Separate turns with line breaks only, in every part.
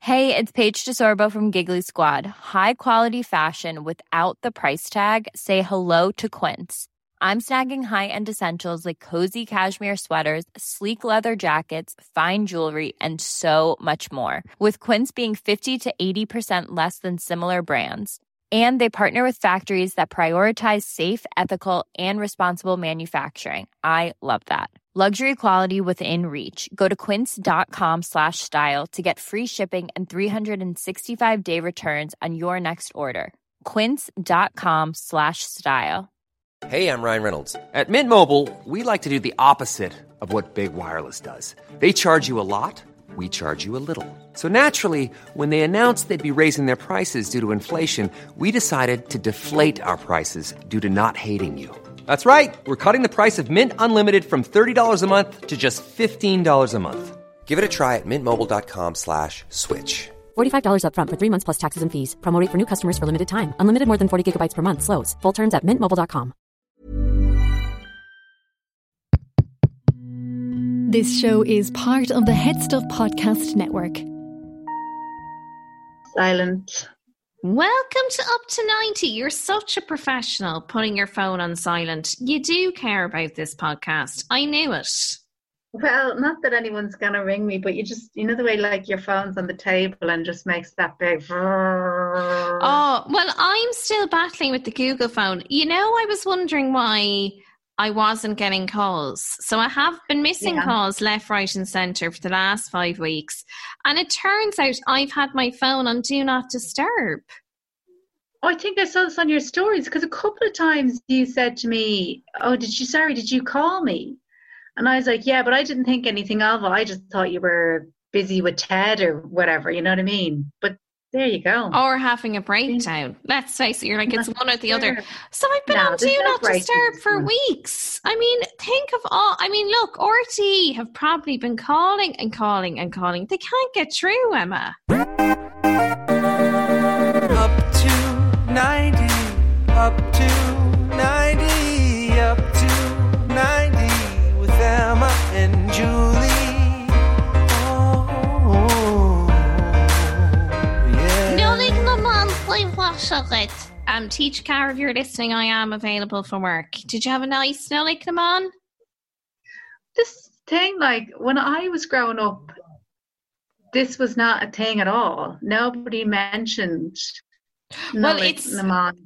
Hey, it's Paige DeSorbo from Giggly Squad. High quality fashion without the price tag. Say hello to Quince. I'm snagging high-end essentials like cozy cashmere sweaters, sleek leather jackets, fine jewelry, and so much more. With Quince being 50 to 80% less than similar brands. And they partner with factories that prioritize safe, ethical, and responsible manufacturing. I love that. Luxury quality within reach. Go to quince.com/style to get free shipping and 365-day returns on your next order. Quince.com/style.
Hey, I'm Ryan Reynolds. At Mint Mobile, we like to do the opposite of what Big Wireless does. They charge you a lot, we charge you a little. So naturally, when they announced they'd be raising their prices due to inflation, we decided to deflate our prices due to not hating you. That's right. We're cutting the price of Mint Unlimited from $30 a month to just $15 a month. Give it a try at mintmobile.com/switch.
$45 up front for 3 months plus taxes and fees. Promo rate for new customers for limited time. Unlimited more than 40 gigabytes per month. Slows full terms at mintmobile.com.
This show is part of the Head Stuff Podcast Network.
Silent.
Welcome to Up to 90. You're such a professional putting your phone on silent. You do care about this podcast. I knew it.
Well, not that anyone's going to ring me, but you know the way like your phone's on the table and just makes that big...
Oh, well, I'm still battling with the Google phone. You know, I was wondering why I wasn't getting calls. So I have been missing calls left, right and centre for the last 5 weeks. And it turns out I've had my phone on Do Not Disturb.
Oh, I think I saw this on your stories because a couple of times you said to me, oh, did you call me? And I was like, yeah, but I didn't think anything of it. I just thought you were busy with Ted or whatever, you know what I mean? But there you go.
Or having a breakdown. Let's face it, you're like, it's one or the other. So I've been on Do Not Disturb for weeks. I mean, look, RT have probably been calling and calling and calling. They can't get through, Emma.
Up to 90, up to 90, up to 90 with Emma and Julie.
Teacher Cara, if you're listening, I am available for work. Did you have a nice Nolik Naman?
This thing, like, when I was growing up, this was not a thing at all. Nobody mentioned Nolik Naman.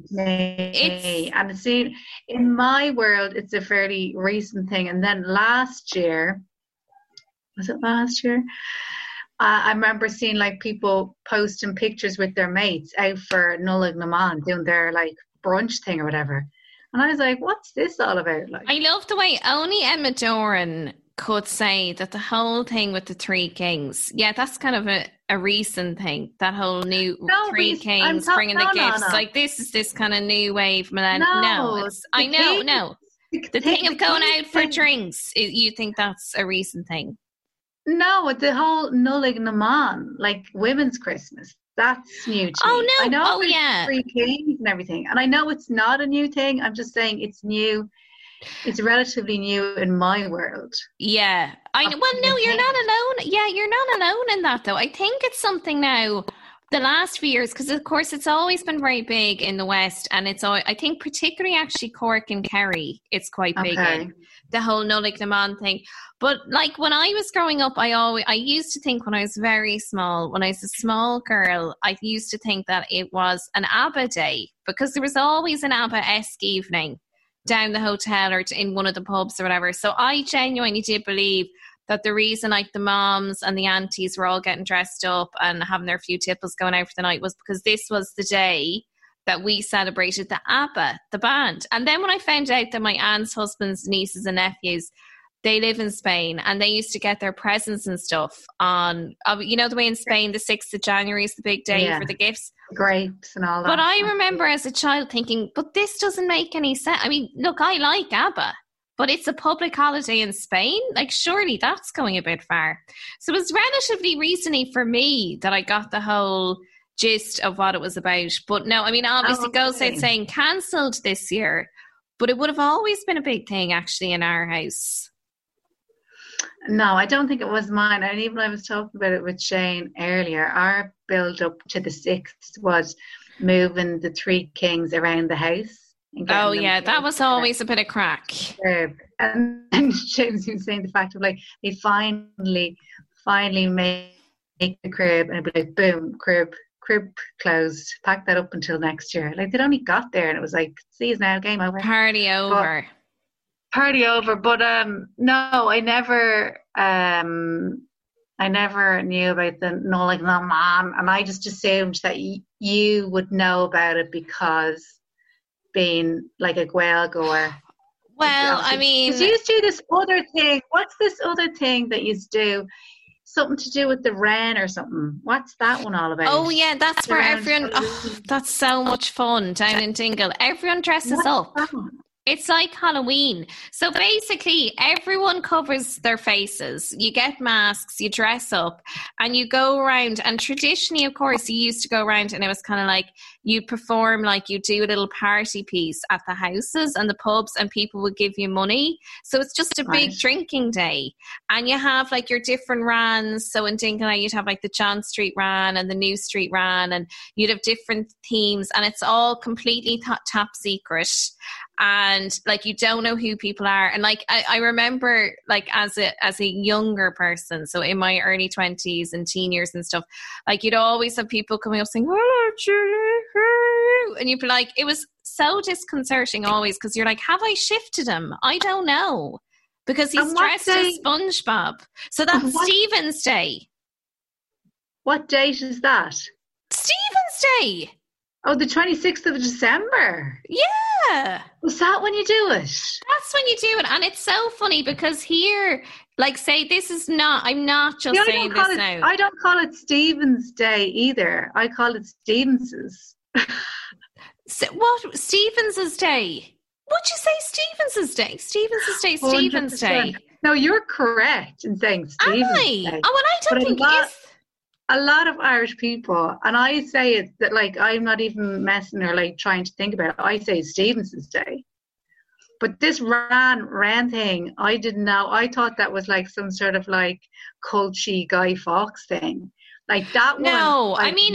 And it's in my world, it's a fairly recent thing. And then last year, was it last year? I remember seeing like people posting pictures with their mates out for Nolik Naman doing their like brunch thing or whatever. And I was like, what's this all about? Like,
I love the way only Emma Doran could say that the whole thing with the Three Kings, yeah, that's kind of a recent thing. That whole new Three Kings bringing the gifts. No. Like this is this kind of new wave millennium. No, the thing of going out for drinks, you think that's a recent thing?
No, the whole Nolik Naman, like women's Christmas, that's new to me.
Oh, no.
I know Three Kings and everything. And I know it's not a new thing. I'm just saying it's new. It's relatively new in my world.
Yeah. Well, no, you're not alone. Yeah, you're not alone in that, though. I think it's something now, the last few years, because, of course, it's always been very big in the West. And it's, I think, particularly actually Cork and Kerry, it's quite big in the whole Nolik Naman thing. But like when I was growing up, I used to think when I was very small, when I was a small girl, I used to think that it was an ABBA day because there was always an ABBA-esque evening down the hotel or in one of the pubs or whatever. So I genuinely did believe that the reason like the moms and the aunties were all getting dressed up and having their few tipples going out for the night was because this was the day that we celebrated the ABBA, the band. And then when I found out that my aunt's husband's nieces and nephews, they live in Spain and they used to get their presents and stuff on, you know, the way in Spain, the 6th of January is the big day for the gifts.
Grapes and all that.
But I remember as a child thinking, but this doesn't make any sense. I mean, look, I like ABBA, but it's a public holiday in Spain. Like, surely that's going a bit far. So it was relatively recently for me that I got the whole gist of what it was about. But no, I mean, obviously goes out saying cancelled this year, but it would have always been a big thing actually in our house.
No, I don't think it was mine. And even I was talking about it with Shane earlier. Our build up to the 6th was moving the 3 kings around the house.
Oh yeah, that was always a bit of crack.
And James was saying the fact of like they finally make the crib and it'd be like boom, crib closed, pack that up until next year. Like they'd only got there and it was like, see us now, game over.
Party over.
But no, I never knew about the no, like no mom, and I just assumed that you would know about it because being like a Gael goer.
Well, I mean,
you used to do this other thing. What's this other thing that you do? Something to do with the wren or something. What's that one all about?
Oh yeah, that's where everyone. Oh, that's so much fun down in Dingle. Everyone dresses up. It's like Halloween. So basically, everyone covers their faces. You get masks, you dress up, and you go around. And traditionally, of course, you used to go around and it was kind of like you perform, like you do a little party piece at the houses and the pubs, and people would give you money. So it's just a big drinking day. And you have like your different rans. So in Dingle, you'd have like the John Street Ran and the New Street Ran, and you'd have different themes, and it's all completely top secret. And like you don't know who people are. And like I remember like as a younger person, so in my early 20s and teen years and stuff, like you'd always have people coming up saying, "Hello, Julie," and you'd be like, it was so disconcerting always, because you're like, have I shifted him? I don't know, because he's dressed as SpongeBob. So that's Stephen's Day. What date is that? Stephen's Day.
Oh, the 26th of December.
Yeah.
Was that when you do it?
That's when you do it. And it's so funny because here, like say, this is not, I'm not just saying this now.
I don't call it Stephen's Day either. I call it Stevens's.
So, what? Stevens's Day? Would you say Stevens's Day? Stevens's Day, Stephen's Day.
No, you're correct in saying Stephen's Day.
Oh, well, I don't think it is.
A lot of Irish people, and I say it that like I'm not even messing or like trying to think about it. I say Stevens's Day, but this ran thing, I didn't know. I thought that was like some sort of like culty Guy Fawkes thing, like that.
No, I mean,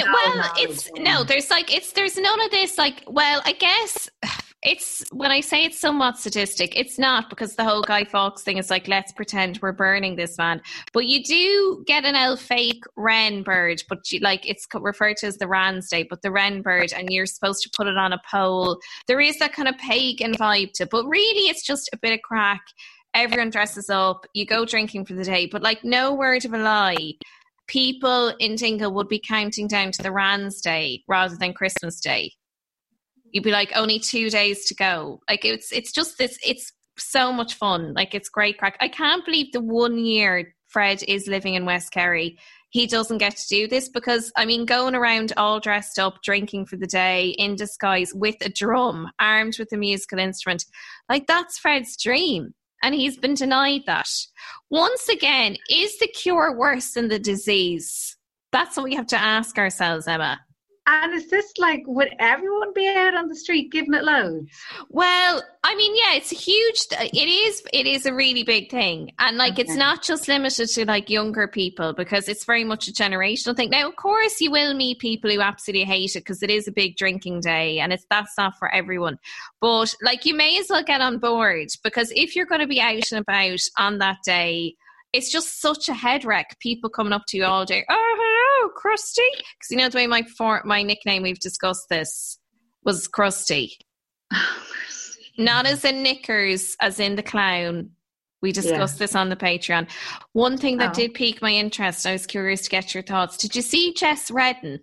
there's none of this. Like, well, I guess it's when I say it's somewhat sadistic, it's not, because the whole Guy Fawkes thing is like, let's pretend we're burning this man. But you do get an fake wren bird, but it's referred to as the Ran's Day, but the wren bird, and you're supposed to put it on a pole. There is that kind of pagan vibe to it, but really it's just a bit of crack. Everyone dresses up, you go drinking for the day, but like no word of a lie, people in Dingle would be counting down to the Ran's Day rather than Christmas Day. You'd be like, only 2 days to go. Like it's just this, it's so much fun. Like it's great crack. I can't believe the 1 year Fred is living in West Kerry, he doesn't get to do this, because I mean, going around all dressed up, drinking for the day, in disguise, with a drum, armed with a musical instrument, like that's Fred's dream. And he's been denied that. Once again, is the cure worse than the disease? That's what we have to ask ourselves, Emma.
And is this like, would everyone be out on the street giving it loads?
Well, I mean, yeah, it's a huge, it is a really big thing. And like, It's not just limited to like younger people, because it's very much a generational thing. Now, of course, you will meet people who absolutely hate it, because it is a big drinking day, and that's not for everyone. But like, you may as well get on board, because if you're going to be out and about on that day, it's just such a head wreck. People coming up to you all day. Oh, hello, Krusty. Because you know the way my nickname, we've discussed this, was Krusty. Not as in Knickers, as in the clown. We discussed this on the Patreon. One thing that did pique my interest, I was curious to get your thoughts. Did you see Jess Redden?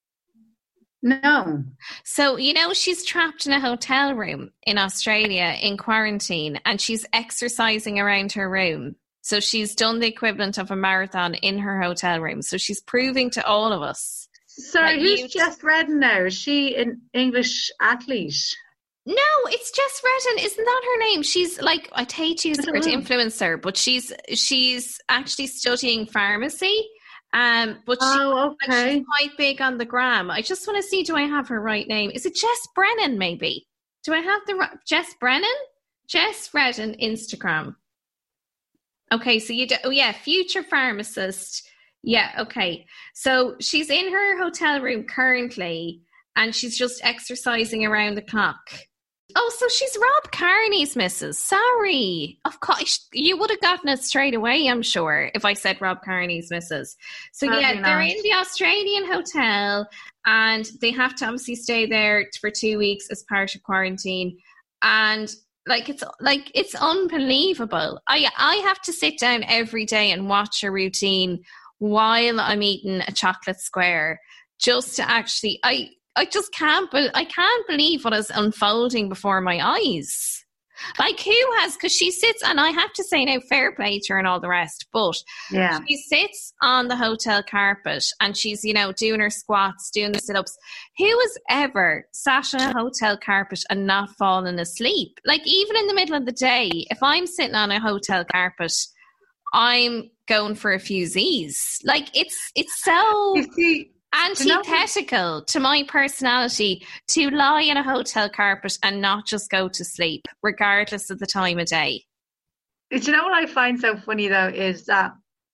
No.
So, you know, she's trapped in a hotel room in Australia in quarantine, and she's exercising around her room. So she's done the equivalent of a marathon in her hotel room. So she's proving to all of us.
Sorry, who's Jess Redden now? Is she an English athlete?
No, it's Jess Redden. Isn't that her name? She's like, I'd hate to use the word influencer, but she's actually studying pharmacy. But she's quite big on the gram. I just want to see, do I have her right name? Is it Jess Brennan maybe? Do I have the Jess Brennan? Jess Redden Instagram. Okay, so future pharmacist. Yeah, okay. So she's in her hotel room currently, and she's just exercising around the clock. Oh, so she's Rob Kearney's missus. Sorry. Of course, you would have gotten it straight away, I'm sure, if I said Rob Kearney's missus. So they're in the Australian hotel, and they have to obviously stay there for 2 weeks as part of quarantine. And it's unbelievable. I have to sit down every day and watch a routine while I'm eating a chocolate square, just to actually, I can't believe what is unfolding before my eyes. Like, who has, because she sits, and I have to say now, fair play to her and all the rest, but she sits on the hotel carpet and she's, doing her squats, doing the sit-ups. Who has ever sat on a hotel carpet and not fallen asleep? Like, even in the middle of the day, if I'm sitting on a hotel carpet, I'm going for a few Z's. Like, it's so antithetical to my personality to lie in a hotel carpet and not just go to sleep, regardless of the time of day.
Do you know what I find so funny, though, is that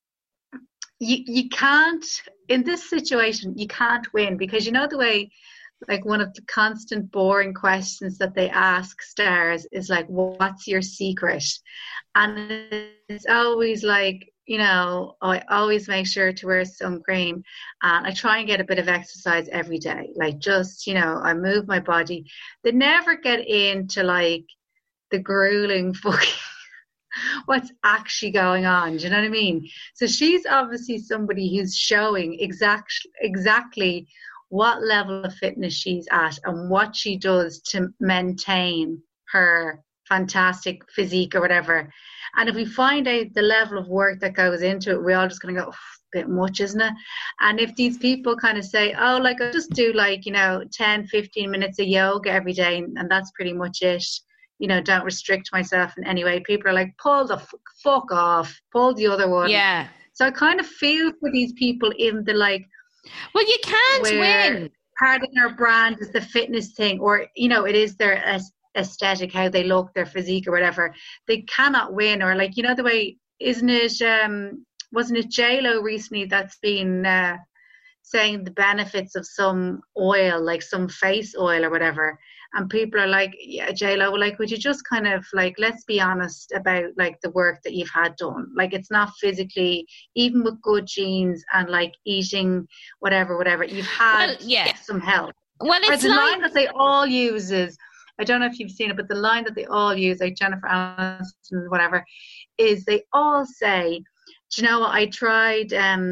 you can't, in this situation, you can't win, because the way, like, one of the constant boring questions that they ask stars is like, what's your secret? And it's always like, I always make sure to wear sun cream, and I try and get a bit of exercise every day. Like, just, I move my body. They never get into like the grueling fucking what's actually going on. Do you know what I mean? So she's obviously somebody who's showing exactly what level of fitness she's at and what she does to maintain her fantastic physique or whatever. And if we find out the level of work that goes into it, we're all just going to go, a bit much, isn't it? And if these people kind of say, I just do 10, 15 minutes of yoga every day, and that's pretty much it, don't restrict myself in any way. People are like, pull the fuck off, pull the other one.
Yeah. So
I kind of feel for these people in the
well, you can't win.
Part of their brand is the fitness thing, or, it is their aesthetic, how they look, their physique or whatever. They cannot win. Or the way, isn't it wasn't it J-Lo recently that's been saying the benefits of some oil, like some face oil or whatever, and people are like, yeah, J-Lo, would you just kind of let's be honest about the work that you've had done. It's not physically, even with good genes and eating whatever you've had some help.
Well, it's
the line that they all use is, I don't know if you've seen it, but the line that they all use, like Jennifer Aniston, whatever, is they all say, do you know what, I tried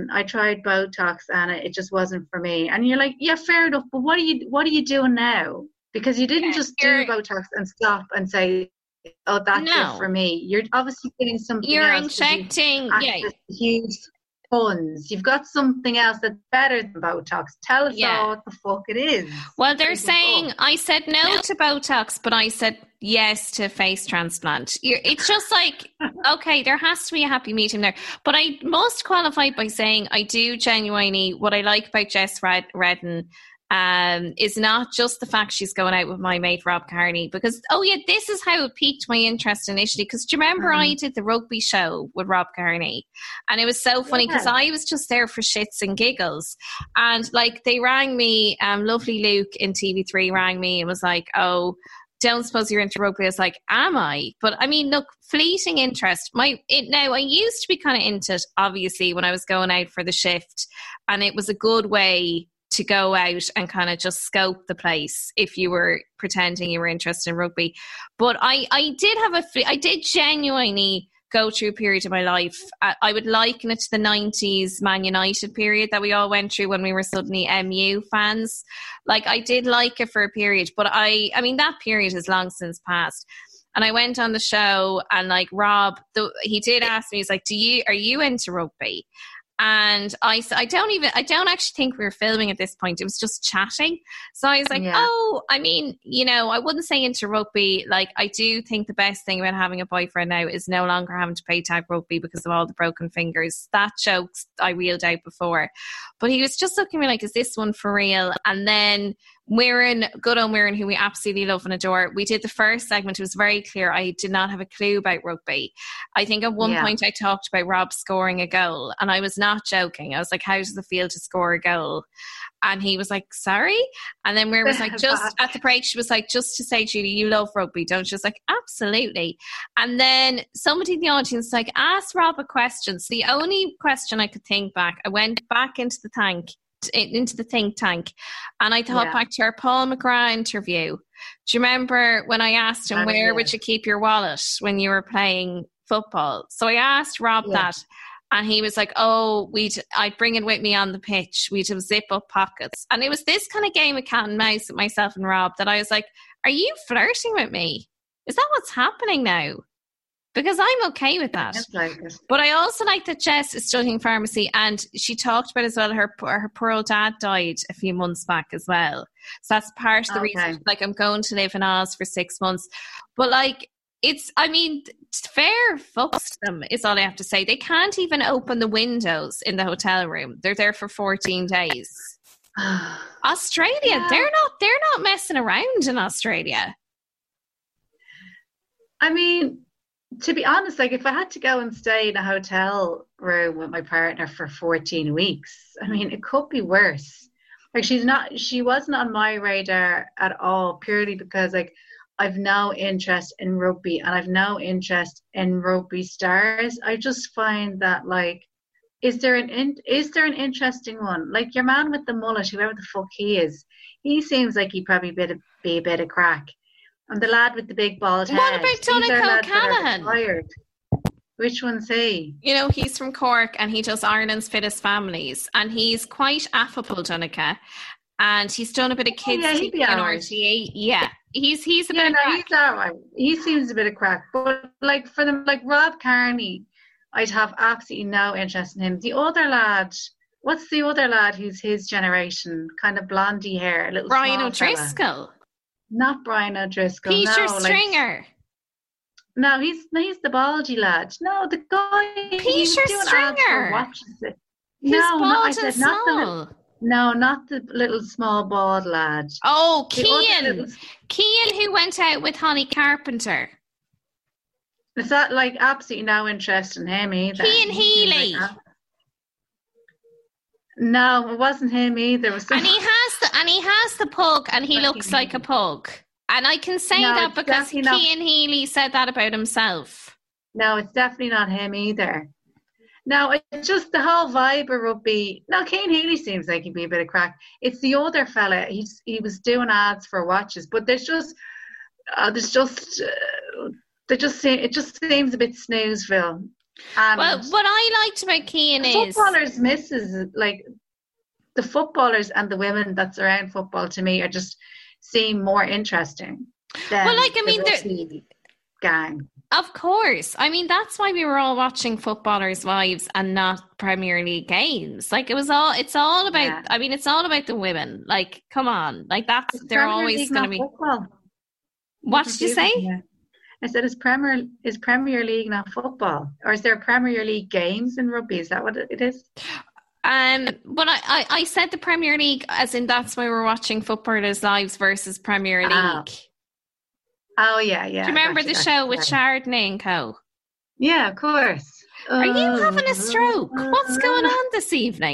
Botox and it just wasn't for me. And you're like, yeah, fair enough, but what are you doing now? Because you didn't just do Botox and stop and say, oh, that's it for me. You're obviously getting something
you're
else.
Injecting
huge funds. You've got something else that's better than Botox. Tell us all what the fuck it is.
Well, they're saying I said no to Botox, but I said yes to face transplant. It's just like, okay, there has to be a happy medium there. But I must qualify by saying I do genuinely, what I like about Jess Redden is not just the fact she's going out with my mate Rob Kearney, because this is how it piqued my interest initially, because do you remember I did the rugby show with Rob Kearney, and it was so funny because I was just there for shits and giggles, and they rang me, lovely Luke in TV3 rang me and was like, oh, don't suppose you're into rugby. I was like, am I? But I mean, look, fleeting interest. Now I used to be kind of into it, obviously, when I was going out for the shift, and it was a good way to go out and kind of just scope the place if you were pretending you were interested in rugby. But I did genuinely go through a period of my life. I would liken it to the 90s Man United period that we all went through when we were suddenly MU fans. I did like it for a period, but I mean that period has long since passed. And I went on the show, and Rob, he did ask me, he's like, are you into rugby? And I don't actually think we were filming at this point. It was just chatting. So I was like, I mean, I wouldn't say into rugby. I do think the best thing about having a boyfriend now is no longer having to play tag rugby because of all the broken fingers. That joke I reeled out before. But he was just looking at me like, is this one for real? And then good old Muireann, who we absolutely love and adore, we did the first segment. It was very clear I did not have a clue about rugby. I think at one point I talked about Rob scoring a goal, and I was not joking. I was like, how does it feel to score a goal? And he was like, sorry? And then Muireann was like, just at the break, she was like, just to say, Julie, you love rugby, don't you? I was like, absolutely. And then somebody in the audience was like, ask Rob a question. So the only question I could think back, I went back into the think tank, and I thought back to our Paul McGrath interview. Do you remember when I asked him, where would you keep your wallet when you were playing football? So I asked Rob that, and he was like, I'd bring it with me on the pitch. We'd have zip up pockets. And it was this kind of game of cat and mouse with myself and Rob that I was like, are you flirting with me? Is that what's happening now? Because I'm okay with that. But I also like that Jess is studying pharmacy, and she talked about as well, her poor old dad died a few months back as well. So that's part of the reason, like, I'm going to live in Oz for 6 months. But like, fair fucks them is all I have to say. They can't even open the windows in the hotel room. They're there for 14 days. Australia, they're not messing around in Australia.
I mean, to be honest, like, if I had to go and stay in a hotel room with my partner for 14 weeks, I mean, it could be worse. Like, she wasn't on my radar at all, purely because, like, I've no interest in rugby and I've no interest in rugby stars. I just find that, like, is there an interesting one? Like, your man with the mullet, whoever the fuck he is, he seems like he'd probably be a bit of crack. And the lad with the big bald head.
What about Donnacha O'Callaghan?
Which one's he?
You know, he's from Cork and he does Ireland's Fittest Families. And he's quite affable, Donnacha. And he's done a bit of kids TV in RTE. Yeah, he's a bit of crack.
He's all right. He seems a bit of crack. But like, for them, like Rob Kearney, I'd have absolutely no interest in him. The other lad, what's the other lad who's his generation? Kind of blondie hair, a little
Brian O'Driscoll. Fella.
Not Brian O'Driscoll.
Peter Stringer.
No, he's the baldy lad. No, the guy.
Peter Stringer.
I said not the little small bald lad.
Oh, Cian. Cian, who went out with Holly Carpenter.
Is that like absolutely no interest in him either?
Cian Healy.
Like, no, it wasn't him either.
And he has the pug, and he looks like a pug. And I can say that because Cian Healy said that about himself.
No, it's definitely not him either. No, it's just the whole vibe of rugby. No, Cian Healy seems like he'd be a bit of crack. It's the other fella. He was doing ads for watches, but it just seems a bit snoozeville.
Well, what I liked about Cian is
footballers misses, like, the footballers and the women that's around football to me are just seem more interesting than the gang.
Of course. I mean, that's why we were all watching Footballers' Wives and not Premier League games. Like, it's all about it's all about the women. Like, come on. Like, they're always going to be football. What did you say?
Yeah. I said, is Premier League not football? Or is there Premier League games in rugby? Is that what it is?
But I said the Premier League, as in that's why we're watching Footballers' Lives versus Premier League.
Oh, yeah.
Do you remember the show with Chardonnay and Co?
Yeah, of course.
Are you having a stroke? What's going on this evening?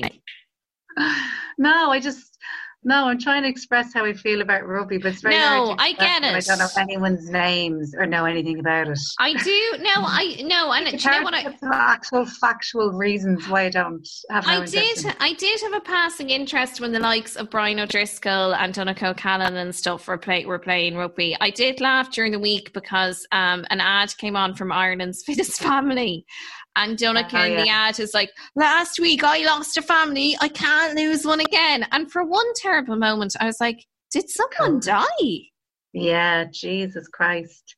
No, I'm trying to express how I feel about rugby, but it's very hard to
I get it.
I don't know anyone's names or know anything about it.
I do. No, I know. And do you know what?
Actual factual reasons why I don't have.
I did have a passing interest when the likes of Brian O'Driscoll and Donnacha O'Callaghan and stuff were playing rugby. I did laugh during the week because an ad came on from Ireland's Fittest Family. And Donnacha in the ad is like, last week I lost a family, I can't lose one again. And for one terrible moment, I was like, did someone die?
Yeah, Jesus Christ.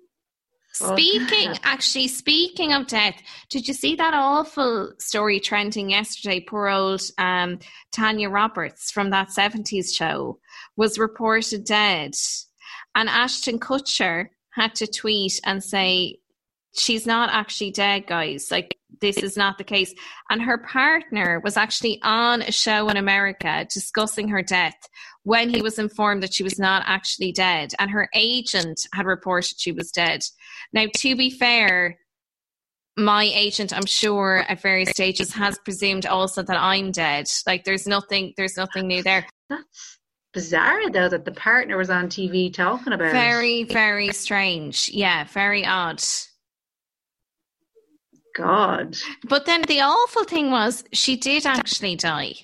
Speaking of death, did you see that awful story trending yesterday? Poor old Tanya Roberts from that 70s show was reported dead. And Ashton Kutcher had to tweet and say, she's not actually dead, guys. Like, this is not the case. And her partner was actually on a show in America discussing her death when he was informed that she was not actually dead. And her agent had reported she was dead. Now, to be fair, my agent, I'm sure at various stages, has presumed also that I'm dead. Like there's nothing new there.
That's bizarre though, that the partner was on TV talking about it.
Very, very strange. Yeah, very odd.
God.
But then the awful thing was she did actually die.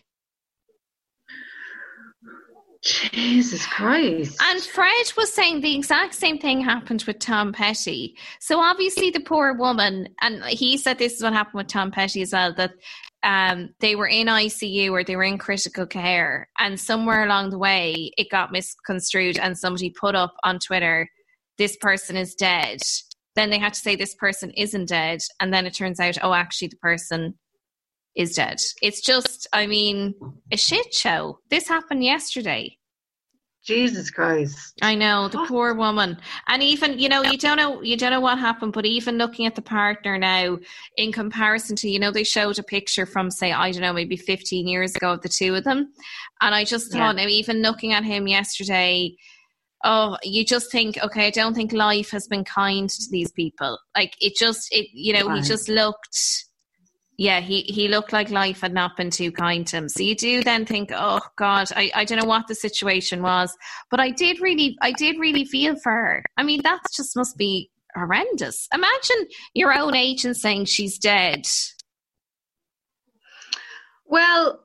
Jesus Christ.
And Fred was saying the exact same thing happened with Tom Petty. So obviously the poor woman, and he said this is what happened with Tom Petty as well, that they were in ICU or they were in critical care, and somewhere along the way it got misconstrued and somebody put up on Twitter, this person is dead. Then they had to say this person isn't dead, and then it turns out, oh, actually the person is dead. It's just, I mean, a shit show. This happened yesterday.
Jesus Christ.
I know, the poor woman. And even, you don't know what happened, but even looking at the partner now in comparison to, they showed a picture from, say, I don't know, maybe 15 years ago of the two of them. And I just thought, now even looking at him yesterday, oh, you just think, okay, I don't think life has been kind to these people. Like he just looked, he looked like life had not been too kind to him. So you do then think, oh God, I don't know what the situation was, but I did really feel for her. I mean, that just must be horrendous. Imagine your own agent saying she's dead.
Well,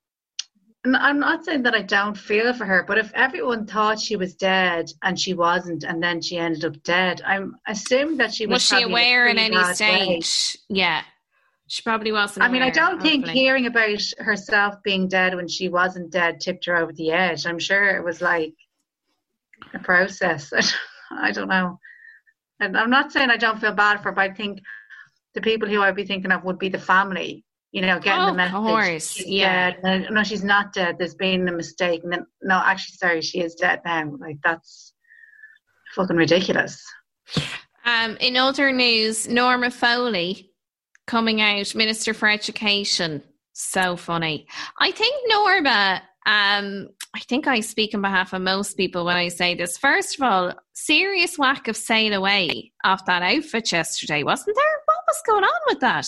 I'm not saying that I don't feel for her, but if everyone thought she was dead and she wasn't, and then she ended up dead, I'm assuming that she was
she aware in any stage? Yeah, she probably wasn't.
I mean, I don't think hearing about herself being dead when she wasn't dead tipped her over the edge. I'm sure it was like a process. I don't know. And I'm not saying I don't feel bad for her, but I think the people who I'd be thinking of would be the family. Getting the message. Of course, dead. No, she's not dead. There's been a mistake. And then, no, actually, sorry, she is dead now. Like, that's fucking ridiculous.
In other news, Norma Foley coming out, Minister for Education. So funny. I think Norma, I think I speak on behalf of most people when I say this. First of all, serious whack of sail away off that outfit yesterday, wasn't there? What was going on with that?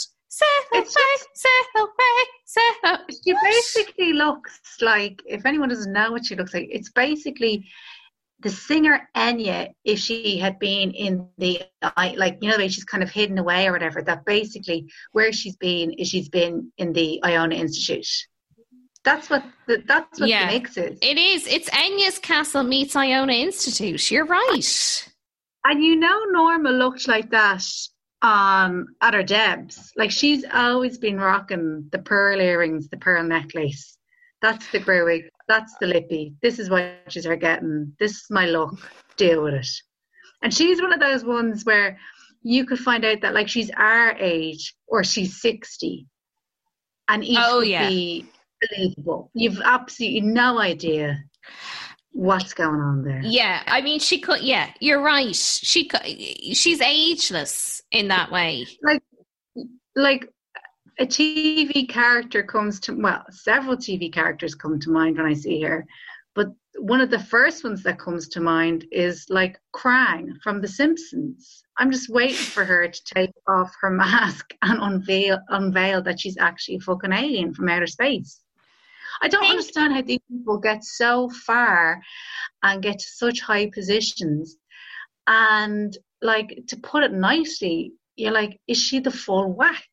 Sail away.
She basically looks like, if anyone doesn't know what she looks like, it's basically the singer Enya if she had been in the, like, she's kind of hidden away or whatever, that basically where she's been is she's been in the Iona Institute. That's what the mix is.
It is. It's Enya's Castle meets Iona Institute. You're right.
And Norma looked like that at her Debs. Like, she's always been rocking the pearl earrings, the pearl necklace. That's the grewig. That's the lippy. This is what she's getting. This is my look. Deal with it. And she's one of those ones where you could find out that, like, she's our age or she's 60. And each would be believable. You've absolutely no idea what's going on there.
Yeah, I mean, she could. Yeah, you're right. She's ageless in that way.
Like a TV character several TV characters come to mind when I see her, but one of the first ones that comes to mind is like Krang from The Simpsons. I'm just waiting for her to take off her mask and unveil that she's actually a fucking alien from outer space. I don't understand how these people get so far and get to such high positions. And, like, to put it nicely, you're like, is she the full whack?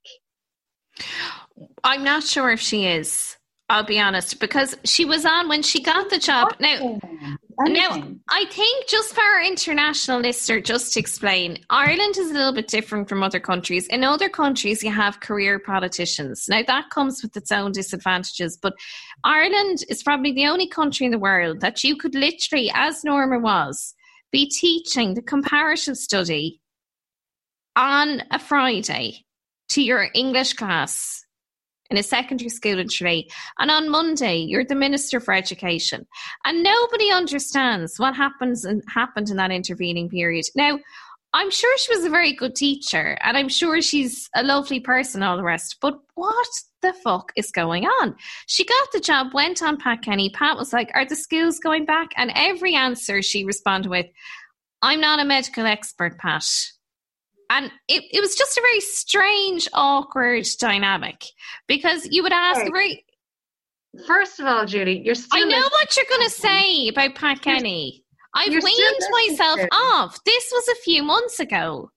I'm not sure if she is, I'll be honest, because she was on when she got the job. Now, I think just for our international listener, just to explain, Ireland is a little bit different from other countries. In other countries, you have career politicians. Now, that comes with its own disadvantages, but Ireland is probably the only country in the world that you could literally, as Norma was, be teaching the comparative study on a Friday to your English class in a secondary school in Tralee, and on Monday you're the Minister for Education, and nobody understands what happened in that intervening period. Now, I'm sure she was a very good teacher, and I'm sure she's a lovely person, all the rest. But what the fuck is going on? She got the job, went on Pat Kenny. Pat was like, are the schools going back? And every answer she responded with, I'm not a medical expert, Pat. And it was just a very strange, awkward dynamic, because you would ask
First of all, Judy, you're still...
I know what you're going to say about Pat Kenny. I've weaned myself off. This was a few months ago.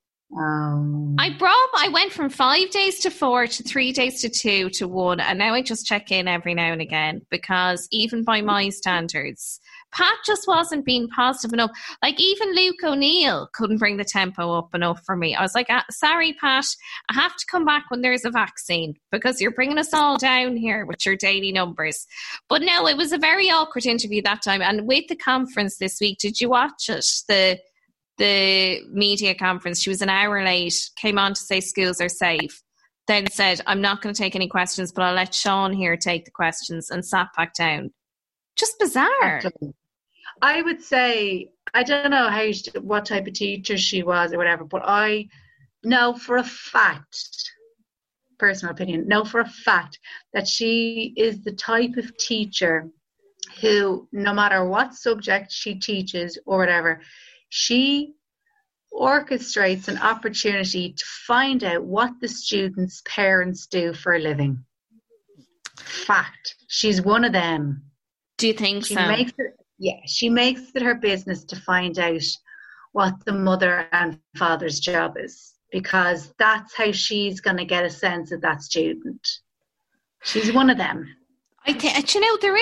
I went from 5 days to 4 to 3 days to 2 to 1, and now I just check in every now and again, because even by my standards, Pat just wasn't being positive enough. Like, even Luke O'Neill couldn't bring the tempo up enough for me. I was like, sorry, Pat, I have to come back when there's a vaccine, because you're bringing us all down here with your daily numbers. But no, it was a very awkward interview that time. And with the conference this week, did you watch it? The media conference, she was an hour late, came on to say schools are safe, then said, I'm not going to take any questions, but I'll let Sean here take the questions, and sat back down. Just bizarre.
I would say, I don't know what type of teacher she was or whatever, but I know for a fact, personal opinion, know for a fact that she is the type of teacher who, no matter what subject she teaches or whatever, she orchestrates an opportunity to find out what the students' parents do for a living. Fact. She's one of them.
Do you think so?
She makes it her business to find out what the mother and father's job is, because that's how she's going to get a sense of that student. She's one of them.
There's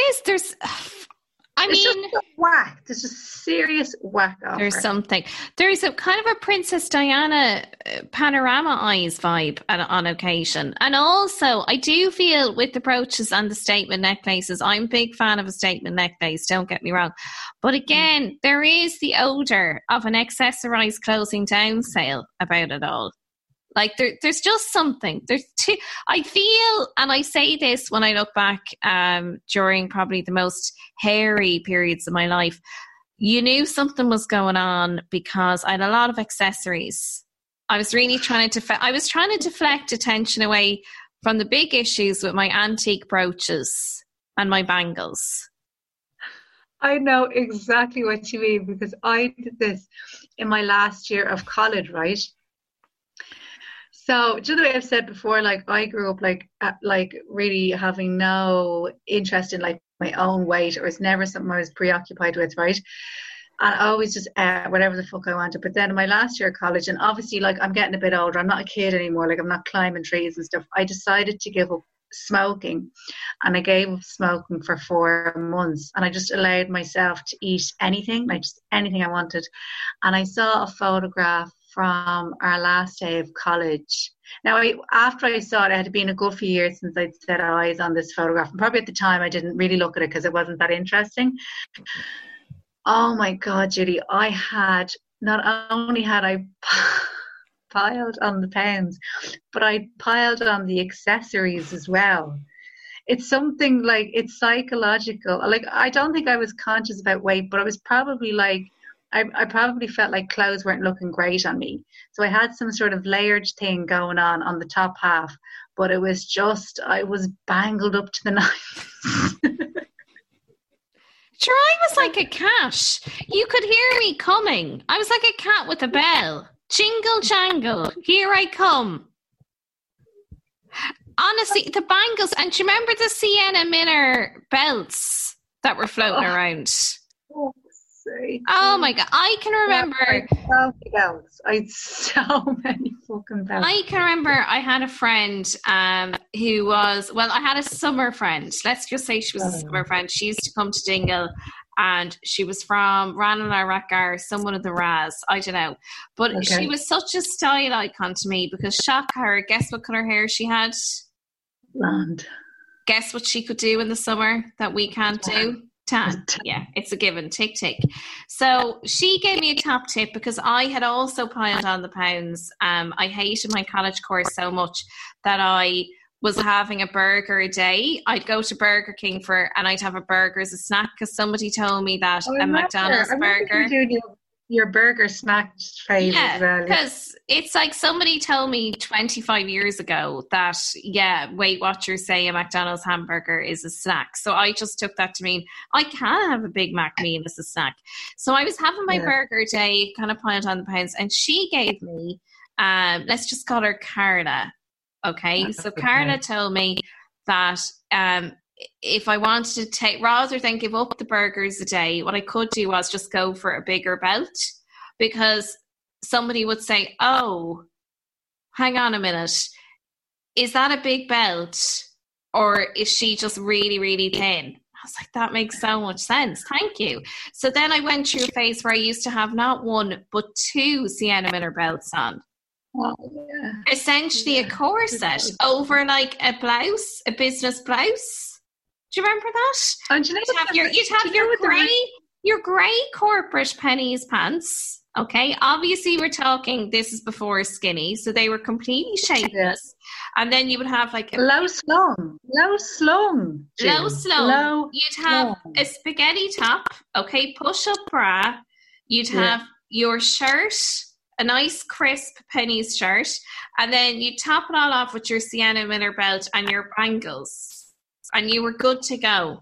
just a whack. There's a serious whack off.
There's something. There's a kind of a Princess Diana panorama eyes vibe on occasion. And also, I do feel with the brooches and the statement necklaces, I'm a big fan of a statement necklace, don't get me wrong. But again, there is the odour of an accessorised closing down sale about it all. Like, there's just something. I feel, and I say this when I look back during probably the most hairy periods of my life, you knew something was going on because I had a lot of accessories. I was really trying to deflect attention away from the big issues with my antique brooches and my bangles.
I know exactly what you mean, because I did this in my last year of college, right? So, do you know the way I've said before, like, I grew up like really having no interest in like my own weight, or it's never something I was preoccupied with, right? And I always just whatever the fuck I wanted. But then in my last year of college, and obviously like I'm getting a bit older, I'm not a kid anymore, like I'm not climbing trees and stuff. I decided to give up smoking, and I gave up smoking for 4 months, and I just allowed myself to eat anything, like just anything I wanted. And I saw a photograph from our last day of college. Now, after I saw it, it had been a good few years since I'd set eyes on this photograph. And probably at the time I didn't really look at it because it wasn't that interesting. Oh my God, Judy, not only had I piled on the pounds, but I piled on the accessories as well. It's something like, it's psychological. Like, I don't think I was conscious about weight, but I was probably like, I probably felt like clothes weren't looking great on me. So I had some sort of layered thing going on the top half, but it was just, I was bangled up to the nines.
Sure, I was like a cat. You could hear me coming. I was like a cat with a bell. Jingle jangle, here I come. Honestly, the bangles, and do you remember the Sienna Miller belts that were floating around? Oh my God, I can remember.
I had so many fucking belts.
I can remember I had a friend who was, well, I had a summer friend. Let's just say she was a summer friend. She used to come to Dingle, and she was from Ranelagh, Rathgar, someone of the Raz, I don't know. But she was such a style icon to me because, shock her, guess what colour hair she had?
Blonde.
Guess what she could do in the summer that we can't do? Tan. Yeah, it's a given. Tick, tick. So she gave me a top tip because I had also piled on the pounds. I hated my college course so much that I was having a burger a day. I'd go to Burger King and I'd have a burger as a snack because somebody told me that a McDonald's burger.
your burger snack phase as well.
Because it's like somebody told me 25 years ago that, Weight Watchers say a McDonald's hamburger is a snack. So I just took that to mean I can have a Big Mac meal as a snack. So I was having my burger day, kind of piled on the pounds, and she gave me, let's just call her Carla. Okay, so Carla told me that if I wanted to rather than give up the burgers a day, what I could do was just go for a bigger belt, because somebody would say, oh, hang on a minute, is that a big belt or is she just really, really thin? I was like, that makes so much sense. Thank you. So then I went through a phase where I used to have not one, but 2 Sienna Miller belts on.
Oh, yeah.
Essentially a corset over like a blouse, a business blouse. Do you remember that?
And
you'd have your grey corporate pennies pants. Okay, obviously we're talking, this is before skinny, so they were completely shapeless. Yes. And then you would have like a
low slung.
You'd have a spaghetti top, okay, push up bra. You'd have your shirt, a nice crisp pennies shirt, and then you top it all off with your Sienna Miller belt and your bangles. And you were good to go.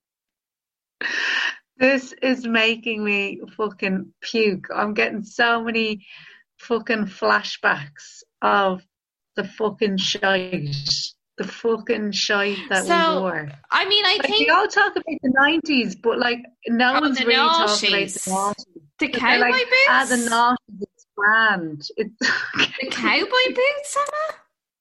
This is making me fucking puke. I'm getting so many fucking flashbacks of the fucking shite. The fucking shite that we wore.
I mean, I think...
We all talk about the 90s, but like, no one's really talking about the 90s.
The cowboy boots?
The 90s, it's grand.
The cowboy boots, Emma?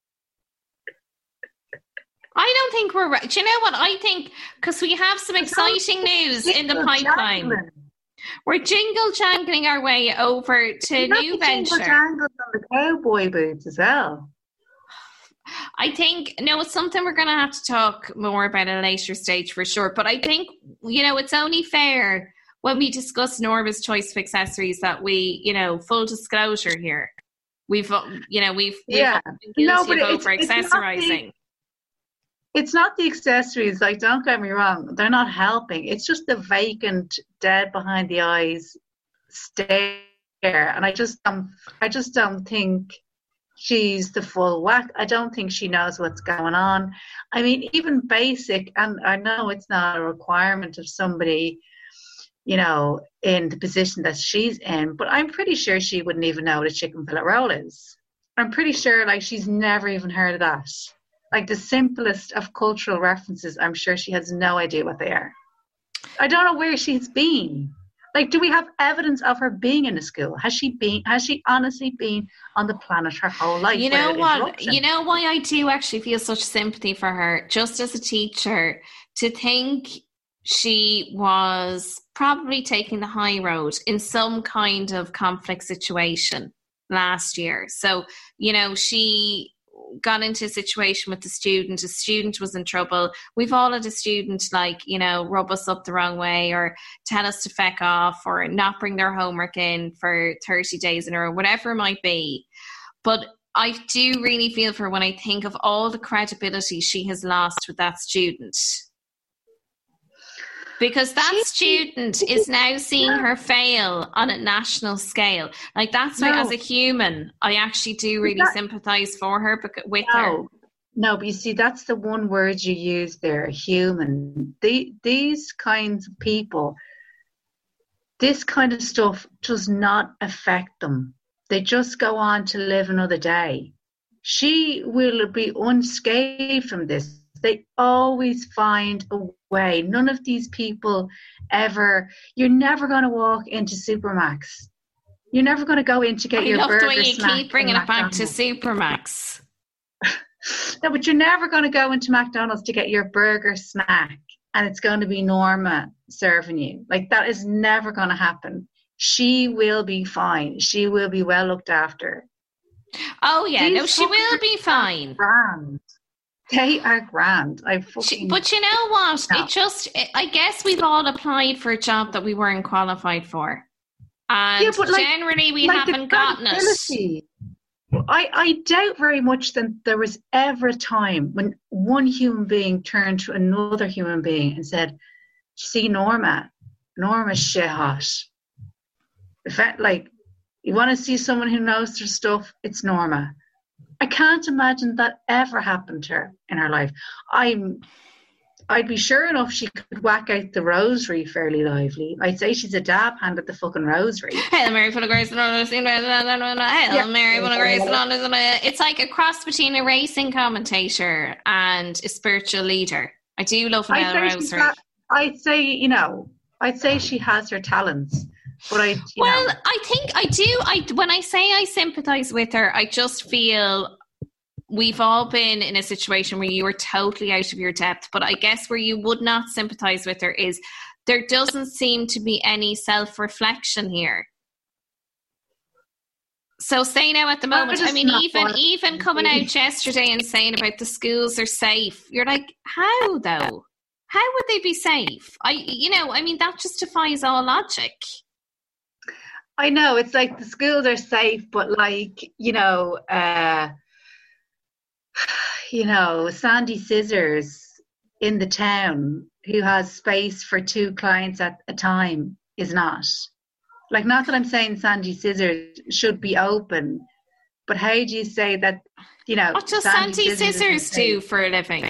I don't think we're right. Do you know what I think? Because we have some exciting news in the pipeline. We're jingle jangling our way over to a new venture.
Jingle jangles on the cowboy boots as well.
I think, it's something we're going to have to talk more about at a later stage for sure. But I think, it's only fair when we discuss Norma's choice of accessories that we, full disclosure here. We've been guilty of over-accessorizing.
It's not the accessories, like, don't get me wrong, they're not helping. It's just the vacant, dead behind the eyes stare. And I just don't think she's the full whack. I don't think she knows what's going on. I mean, even basic, and I know it's not a requirement of somebody, in the position that she's in, but I'm pretty sure she wouldn't even know what a chicken fillet roll is. I'm pretty sure, like, she's never even heard of that. Like the simplest of cultural references, I'm sure she has no idea what they are. I don't know where she's been. Like, do we have evidence of her being in a school? Has she honestly been on the planet her whole life?
You know what? You know why I do actually feel such sympathy for her, just as a teacher, to think she was probably taking the high road in some kind of conflict situation last year. So, she got into a situation with a student was in trouble. We've all had a student rub us up the wrong way or tell us to feck off or not bring their homework in for 30 days in a row, whatever it might be. But I do really feel for her when I think of all the credibility she has lost with that student. Because that student is now seeing her fail on a national scale. Like, that's why, as a human, I actually do really sympathise for her, with her.
No, but you see, that's the one word you use there, human. These kinds of people, this kind of stuff does not affect them. They just go on to live another day. She will be unscathed from this. They always find a way. None of these people you're never going to walk into Supermax. You're never going to go in to get your burger snack. I love the way you keep
bringing it back to Supermax.
No, but you're never going to go into McDonald's to get your burger snack and it's going to be Norma serving you. Like, that is never going to happen. She will be fine. She will be well looked after.
Oh, yeah. She will be fine.
Grand. They are grand.
But you know what? No. I guess we've all applied for a job that we weren't qualified for. And generally we haven't gotten it.
I doubt very much that there was ever a time when one human being turned to another human being and said, see, Norma's shit hot. like, you want to see someone who knows their stuff, it's Norma. I can't imagine that ever happened to her in her life. I'd be sure enough she could whack out the rosary fairly lively. I'd say she's a dab hand at the fucking rosary.
Hail Mary, full of grace, Hail Mary, full of grace. It's like a cross between a racing commentator and a spiritual leader. I do love the rosary.
I'd say she has her talents. But I
think I do. When I say I sympathise with her, I just feel we've all been in a situation where you were totally out of your depth. But I guess where you would not sympathise with her is there doesn't seem to be any self-reflection here. So say now at the moment, I mean, even coming out yesterday and saying about the schools are safe, you're like, how though? How would they be safe? That just defies all logic.
I know, it's like the schools are safe, but like, Sandy Scissors in the town who has space for 2 clients at a time is not. Like, not that I'm saying Sandy Scissors should be open, but how do you say that,
what does Sandy Scissors do for a living?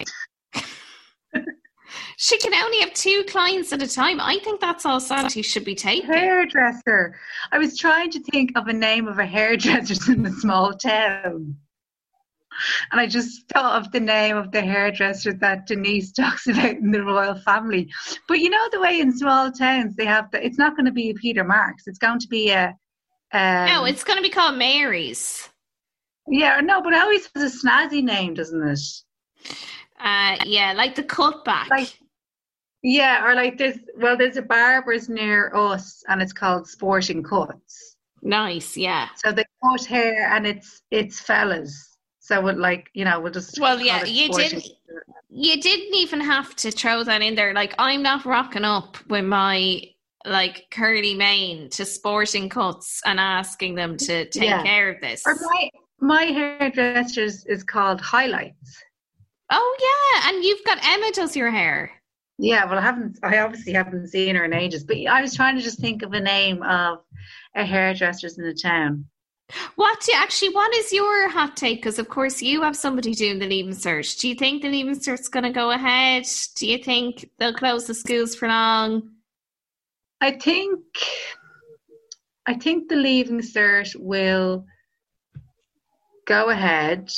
She can only have 2 clients at a time. I think that's all Sandy should be taking.
Hairdresser. I was trying to think of a name of a hairdresser in a small town. And I just thought of the name of the hairdresser that Denise talks about in the royal family. But the way in small towns they have it's not going to be a Peter Marks. It's going to be
no, it's going to be called Mary's.
Yeah, no, but it always has a snazzy name, doesn't it?
Like the Cutback.
Or like there's a barber's near us and it's called Sporting Cuts.
Nice, yeah.
So they cut hair and it's fellas. So we'll just.
Well, yeah, you didn't even have to throw that in there. Like, I'm not rocking up with my curly mane to Sporting Cuts and asking them to take care of this.
Or my hairdresser is called Highlights.
Oh yeah, and you've got Emma does your hair.
Yeah, well, I obviously haven't seen her in ages, but I was trying to just think of a name of a hairdressers in the town.
What is your hot take? Because of course you have somebody doing the Leaving Cert. Do you think the Leaving Cert's going to go ahead? Do you think they'll close the schools for long?
I think the Leaving Cert will go ahead,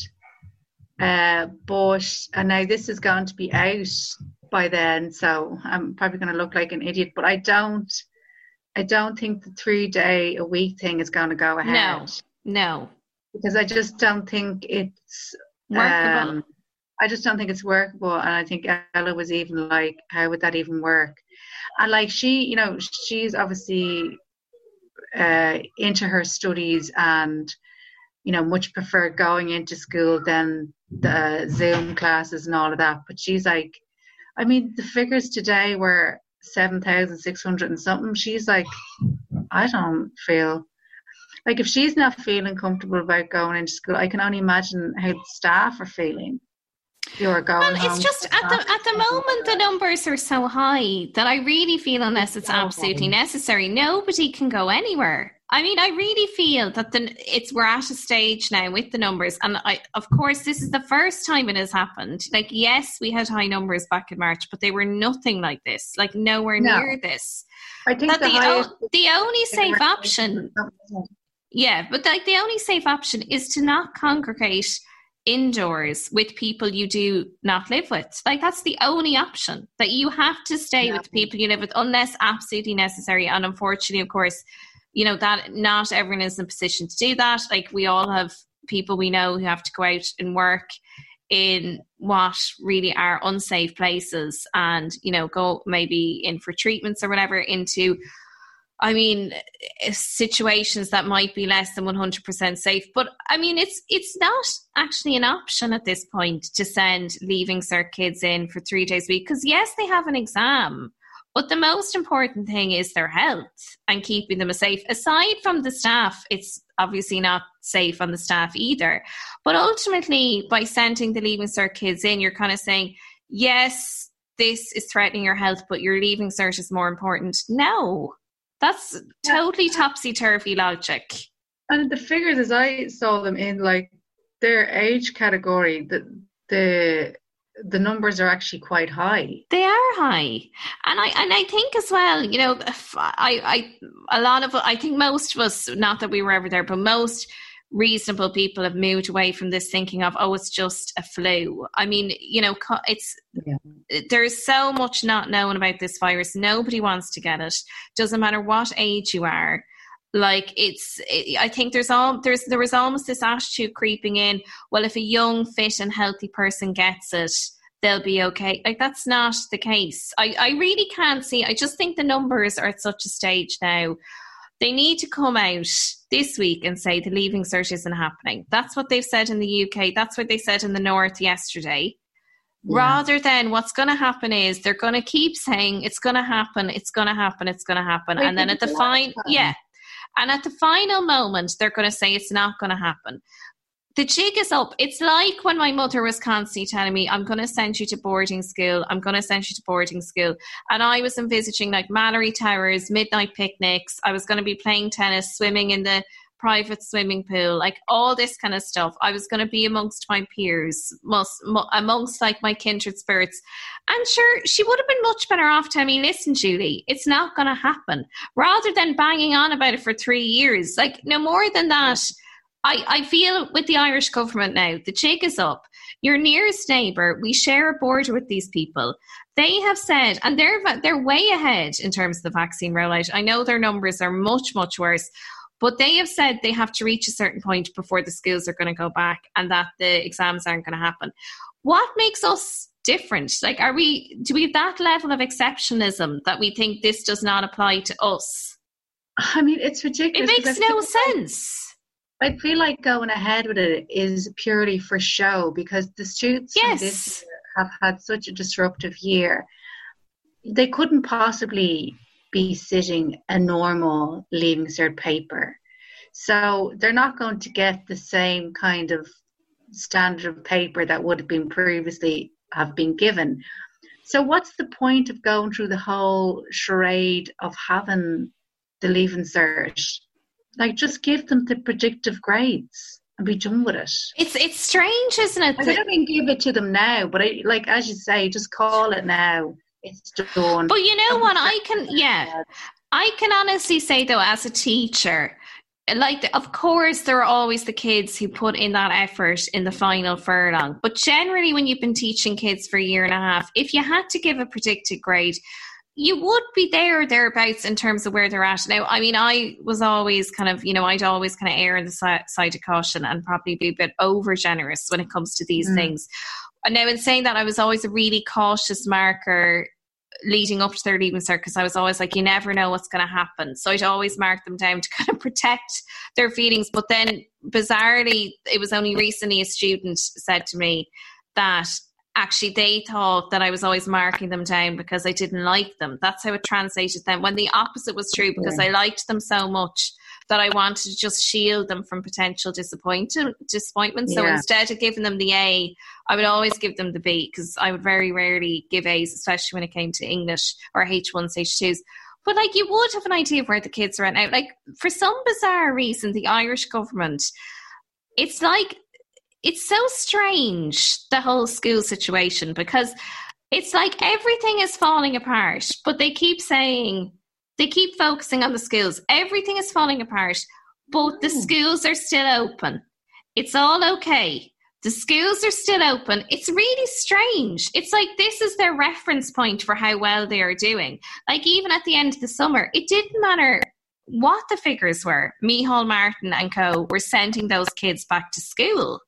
but now this is going to be out by then, so I'm probably going to look like an idiot. But I don't think the 3-day-a-week thing is going to go ahead.
No. Because
I just don't think it's
workable.
I just don't think it's workable. And I think Ella was even like, how would that even work? And like she's obviously into her studies and, much prefer going into school than the Zoom classes and all of that. But she's like, the figures today were 7,600 and something. She's like, I don't feel like, if she's not feeling comfortable about going into school, I can only imagine how the staff are feeling.
It's just at the moment the numbers are so high that I really feel, unless it's absolutely necessary, nobody can go anywhere. I really feel that we're at a stage now with the numbers, and of course this is the first time it has happened. Like, yes, we had high numbers back in March, but they were nothing like this, like nowhere near this.
I think
that the only safe option, the only safe option is to not congregate indoors with people you do not live with. Like, that's the only option, that you have to stay with the people you live with unless absolutely necessary. And unfortunately, of course, that not everyone is in a position to do that. Like, we all have people we know who have to go out and work in what really are unsafe places and, go maybe in for treatments or whatever into, situations that might be less than 100% safe. But it's not actually an option at this point to send Leaving Cert kids in for 3 days a week, because yes, they have an exam, but the most important thing is their health and keeping them safe. Aside from the staff, it's obviously not safe on the staff either. But ultimately, by sending the Leaving Cert kids in, you're kind of saying, yes, this is threatening your health, but your Leaving Cert is more important. No, That's totally topsy-turvy logic.
And the figures, as I saw them in like their age category, the numbers are actually quite high.
They are high, and I think as well, you know, I think most of us, not that we were ever there, but most reasonable people have moved away from this thinking of, oh, it's just a flu. I mean, you know, there's so much not known about this virus. Nobody wants to get it. Doesn't matter what age you are. Like I think there was almost this attitude creeping in. Well, if a young, fit and healthy person gets it, they'll be okay. Like, that's not the case. I really can't see. I just think the numbers are at such a stage now. They need to come out this week and say the Leaving Cert isn't happening. That's what they've said in the UK. That's what they said in the North yesterday. Yeah. Rather than what's going to happen is they're going to keep saying it's going to happen, it's going to happen, it's going to happen. And then at the final moment, they're going to say it's not going to happen. The jig is up. It's like when my mother was constantly telling me, I'm going to send you to boarding school. I'm going to send you to boarding school. And I was envisaging like Mallory Towers, midnight picnics. I was going to be playing tennis, swimming in the private swimming pool, like all this kind of stuff. I was going to be amongst my peers, amongst like my kindred spirits. And sure, she would have been much better off telling me, listen, Julie, it's not going to happen. Rather than banging on about it for 3 years. Like, no more than that. I feel with the Irish government now, the jig is up. Your nearest neighbour, we share a border with these people. They have said, and they're way ahead in terms of the vaccine rollout. I know their numbers are much, much worse, but they have said they have to reach a certain point before the schools are going to go back and that the exams aren't going to happen. What makes us different? Like, do we have that level of exceptionalism that we think this does not apply to us?
I mean, it's ridiculous.
It makes no sense.
I feel like going ahead with it is purely for show because the students this year have had such a disruptive year. They couldn't possibly be sitting a normal Leaving Cert paper. So they're not going to get the same kind of standard of paper that would have been previously have been given. So what's the point of going through the whole charade of having the Leaving Cert? Like, just give them the predictive grades and be done with it.
It's strange, isn't it?
I don't mean give it to them now, but like as you say, just call it now. It's done.
But you know what? I can honestly say though, as a teacher, like, of course, there are always the kids who put in that effort in the final furlong. But generally, when you've been teaching kids for a year and a half, if you had to give a predicted grade, you would be there or thereabouts in terms of where they're at. Now, I mean, I was always kind of, you know, I'd always kind of err on the side of caution and probably be a bit over generous when it comes to these things. And now in saying that, I was always a really cautious marker leading up to their Leaving Cert because I was always like, you never know what's going to happen. So I'd always mark them down to kind of protect their feelings. But then bizarrely, it was only recently a student said to me that actually they thought that I was always marking them down because I didn't like them. That's how it translated then, when the opposite was true, because I liked them so much that I wanted to just shield them from potential disappointment. So instead of giving them the A, I would always give them the B, because I would very rarely give A's, especially when it came to English or H1s, H2s. But like, you would have an idea of where the kids are at now. Like, for some bizarre reason, the Irish government, it's like, it's so strange, the whole school situation, because it's like everything is falling apart, but they keep focusing on the schools. Everything is falling apart, but the schools are still open. It's all okay. The schools are still open. It's really strange. It's like this is their reference point for how well they are doing. Like, even at the end of the summer, it didn't matter what the figures were. Micheál Martin and co were sending those kids back to school.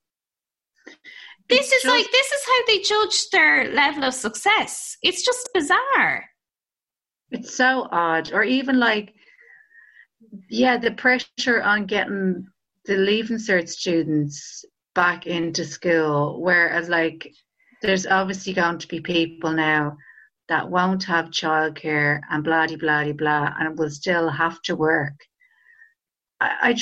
This is how they judge their level of success. It's just bizarre.
It's so odd. Or even like, the pressure on getting the Leaving Cert students back into school, whereas like there's obviously going to be people now that won't have childcare and blah blah blah, and will still have to work. I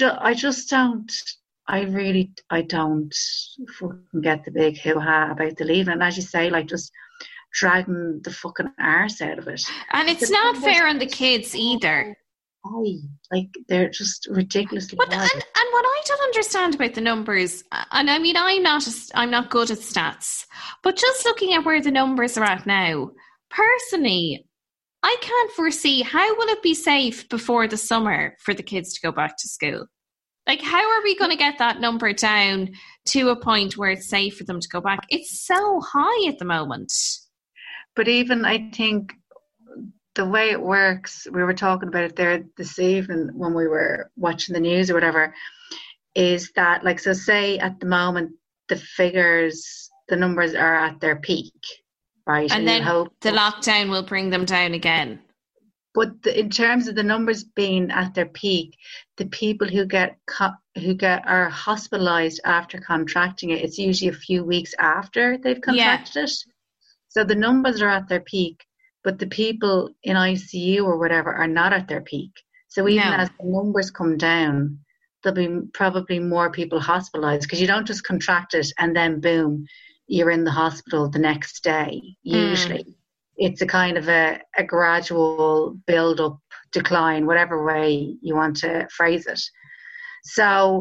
don't fucking get the big hoo-ha about the leaving. And as you say, like, just dragging the fucking arse out of it.
And it's not fair on the kids either.
high. Like, they're just ridiculously high.
And what I don't understand about the numbers, and I mean, I'm not good at stats, but just looking at where the numbers are at now, personally, I can't foresee how will it be safe before the summer for the kids to go back to school. Like, how are we going to get that number down to a point where it's safe for them to go back? It's so high at the moment.
But even, I think, the way it works, we were talking about it there this evening when we were watching the news or whatever, is that, like, so say at the moment, the numbers are at their peak, right?
And then the lockdown will bring them down again.
But in terms of the numbers being at their peak, the people who are hospitalised after contracting it, it's usually a few weeks after they've contracted it. So the numbers are at their peak, but the people in ICU or whatever are not at their peak. So even as the numbers come down, there'll be probably more people hospitalised, because you don't just contract it and then boom, you're in the hospital the next day, usually. It's a kind of a gradual build-up, decline, whatever way you want to phrase it. So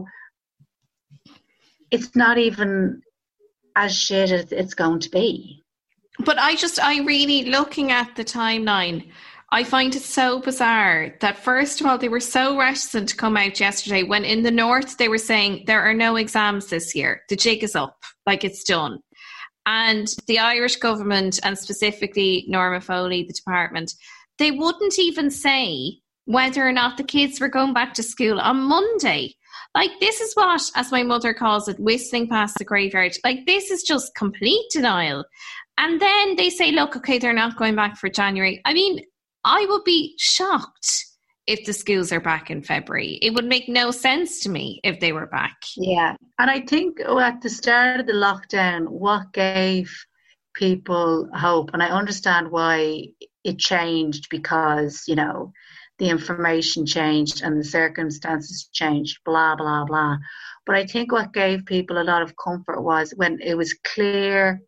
it's not even as shit as it's going to be.
But I really, looking at the timeline, I find it so bizarre that, first of all, they were so reticent to come out yesterday when in the north they were saying there are no exams this year. The jig is up, like it's done. And the Irish government, and specifically Norma Foley, the department, they wouldn't even say whether or not the kids were going back to school on Monday. Like, this is what, as my mother calls it, whistling past the graveyard. Like, this is just complete denial. And then they say, look, okay, they're not going back for January. I mean, I would be shocked if the schools are back in February. It would make no sense to me if they were back.
Yeah. And I think at the start of the lockdown, what gave people hope, and I understand why it changed, because, you know, the information changed and the circumstances changed, blah, blah, blah. But I think what gave people a lot of comfort was when it was clear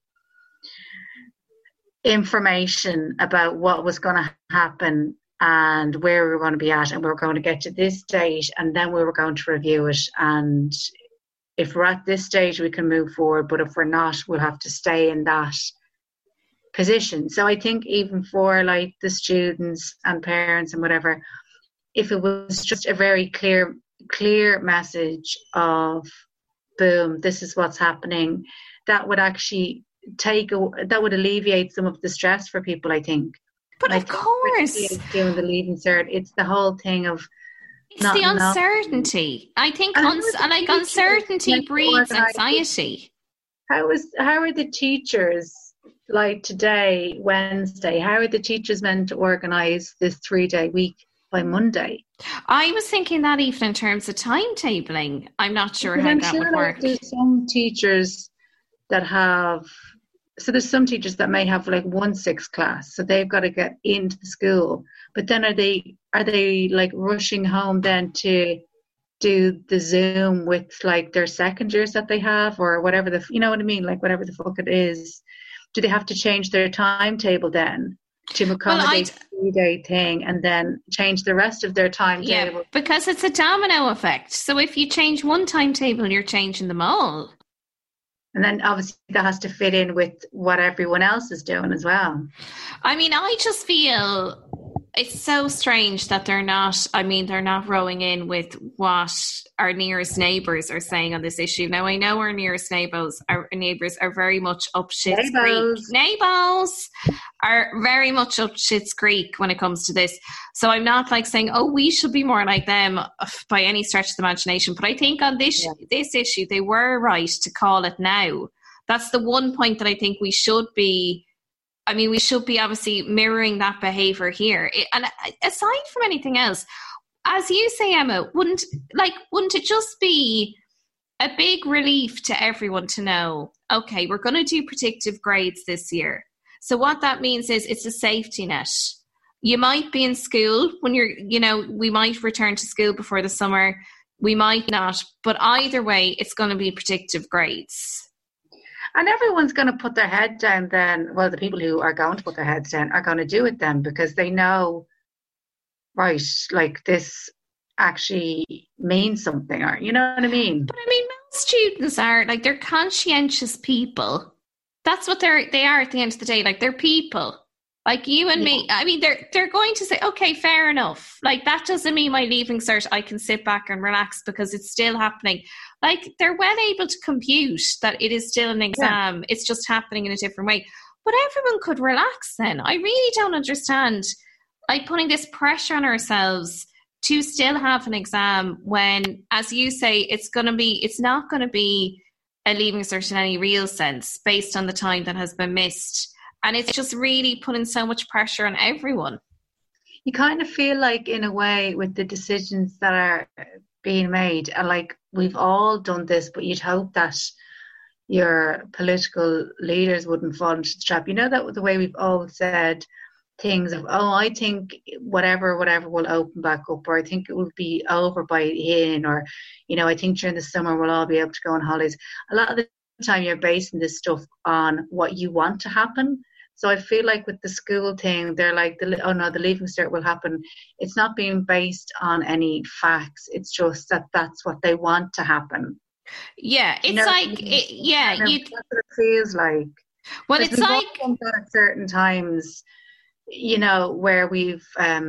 information about what was going to happen and where we were going to be at, and we were going to get to this stage, and then we were going to review it, and if we're at this stage we can move forward, but if we're not, we'll have to stay in that position. So I think even for like the students and parents and whatever, if it was just a very clear message of boom, this is what's happening, that would actually that would alleviate some of the stress for people, I think.
But of course,
doing the Leaving Cert, it's the whole thing of
it's the uncertainty. I think uncertainty breeds anxiety.
How are the teachers, like today, Wednesday? How are the teachers meant to organise this 3-day week by Monday?
I was thinking that even in terms of timetabling, I'm not sure how that would work.
There's some teachers that have. So there's some teachers that may have like 1-6 class, so they've got to get into the school. But then are they like rushing home then to do the Zoom with like their second years that they have, or whatever you know what I mean, like whatever the fuck it is? Do they have to change their timetable then to accommodate the 3-day thing, and then change the rest of their timetable?
Yeah, because it's a domino effect. So if you change one timetable, you're changing them all.
And then obviously that has to fit in with what everyone else is doing as well.
I mean, I just feel it's so strange that they're not rowing in with what our nearest neighbours are saying on this issue. Now, I know our nearest neighbours are very much up Schitt's Creek. Neighbours are very much up Schitt's Creek when it comes to this. So I'm not like saying, oh, we should be more like them by any stretch of the imagination. But I think on this issue, they were right to call it now. That's the one point that I think we should be. I mean, we should be obviously mirroring that behaviour here. And aside from anything else, as you say, Emma, wouldn't it just be a big relief to everyone to know, okay, we're going to do predictive grades this year. So what that means is it's a safety net. You might be in school when we might return to school before the summer. We might not. But either way, it's going to be predictive grades.
And everyone's going to put their head down then. Well, the people who are going to put their heads down are going to do it then, because they know right, like this actually means something, or you know what I mean?
But I mean, most students are like, they're conscientious people. That's what they are at the end of the day. Like, they're people like you and me. I mean, they're going to say, okay, fair enough. Like, that doesn't mean my leaving cert I can sit back and relax because it's still happening. Like, they're well able to compute that it is still an exam. It's just happening in a different way. But everyone could relax then. I really don't understand, like, putting this pressure on ourselves to still have an exam when, as you say, it's not going to be a leaving cert in any real sense based on the time that has been missed. And it's just really putting so much pressure on everyone.
You kind of feel like, in a way, with the decisions that are being made, and like, we've all done this, but you'd hope that your political leaders wouldn't fall into the trap. You know, that the way we've all said things of, oh, I think whatever will open back up, or I think it will be over by in, or, you know, I think during the summer we'll all be able to go on holidays. A lot of the time you're basing this stuff on what you want to happen. So I feel like with the school thing, they're like, oh no, the leaving cert will happen. It's not being based on any facts. It's just that that's what they want to happen.
Yeah, it's that's
what it feels like.
Well, it's like
at certain times, you know, where we've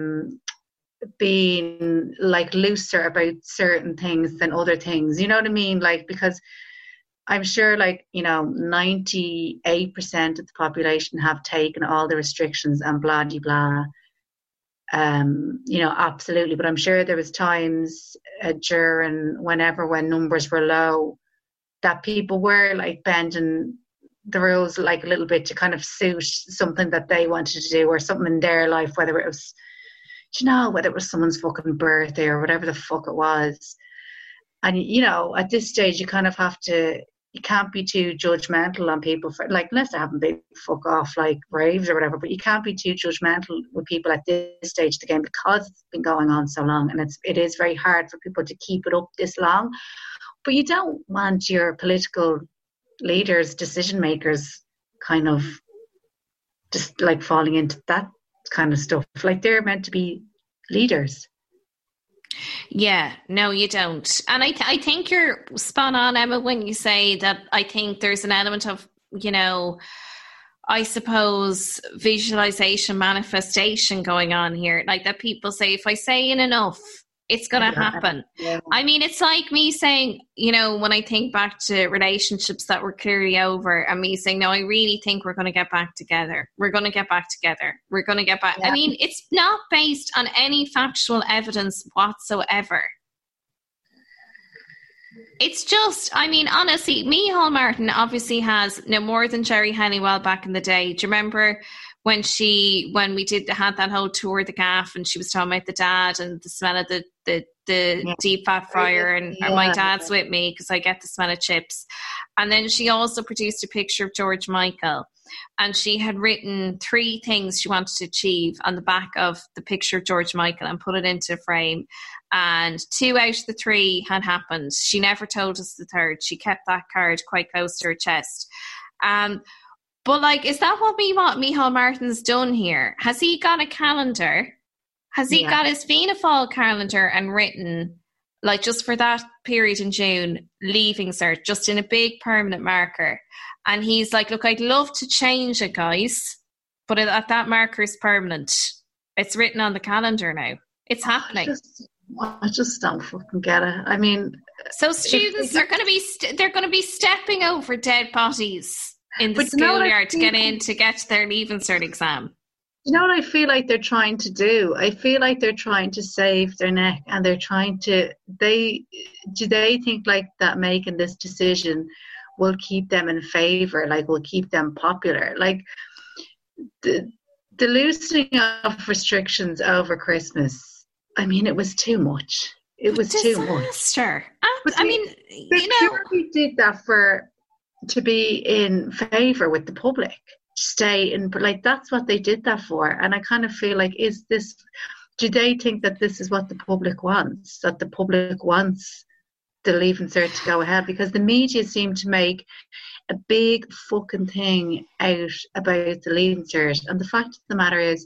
been like looser about certain things than other things. You know what I mean? Like, because I'm sure, like, you know, 98% of the population have taken all the restrictions and blah, blah, blah. You know, absolutely. But I'm sure there was times when numbers were low, that people were like bending the rules like a little bit to kind of suit something that they wanted to do, or something in their life, whether it was someone's fucking birthday or whatever the fuck it was. And, you know, at this stage, you kind of have to, you can't be too judgmental on people for, like, unless they're having big fuck off like raves or whatever, but you can't be too judgmental with people at this stage of the game, because it's been going on so long, and it is very hard for people to keep it up this long. But you don't want your political leaders, decision makers, kind of just like falling into that kind of stuff. Like, they're meant to be leaders.
Yeah, no, you don't. And I think you're spot on, Emma, when you say that. I think there's an element of, you know, I suppose visualization, manifestation going on here. Like, that people say, if I say in enough, it's going to happen. Yeah. I mean, it's like me saying, you know, when I think back to relationships that were clearly over, and me saying, no, I really think we're going to get back together. We're going to get back together. We're going to get back. Yeah. I mean, it's not based on any factual evidence whatsoever. It's just, I mean, honestly, Micheál Martin obviously has no more than Jerry Halliwell back in the day. Do you remember when we had that whole tour of the gaff, and she was talking about the dad and the smell of the deep fat fryer, and my dad's with me because I get the smell of chips. And then she also produced a picture of George Michael, and she had written 3 things she wanted to achieve on the back of the picture of George Michael and put it into a frame. And 2 out of the 3 had happened. She never told us the third. She kept that card quite close to her chest. But, like, is that what Micheál Martin's done here? Has he got a calendar? Has he got his Fianna Fáil calendar and written, like, just for that period in June, leaving cert, just in a big permanent marker? And he's like, look, I'd love to change it, guys, but that marker is permanent. It's written on the calendar now. It's happening.
I just don't fucking get it. I mean,
so students are going to be they're going to be stepping over dead bodies in the schoolyard to get to their leaving cert exam.
You know what I feel like they're trying to do? I feel like they're trying to save their neck, and they're trying to. Do they think like that making this decision will keep them in favour? Like, will keep them popular? Like the loosening of restrictions over Christmas. I mean, it was too much. It was too much.
I mean,
they clearly did that to be in favour with the public, stay in, like, that's what they did that for. And I kind of feel like, do they think that this is what the public wants, that the public wants the leaving cert to go ahead? Because the media seem to make a big fucking thing out about the leaving cert, and the fact of the matter is,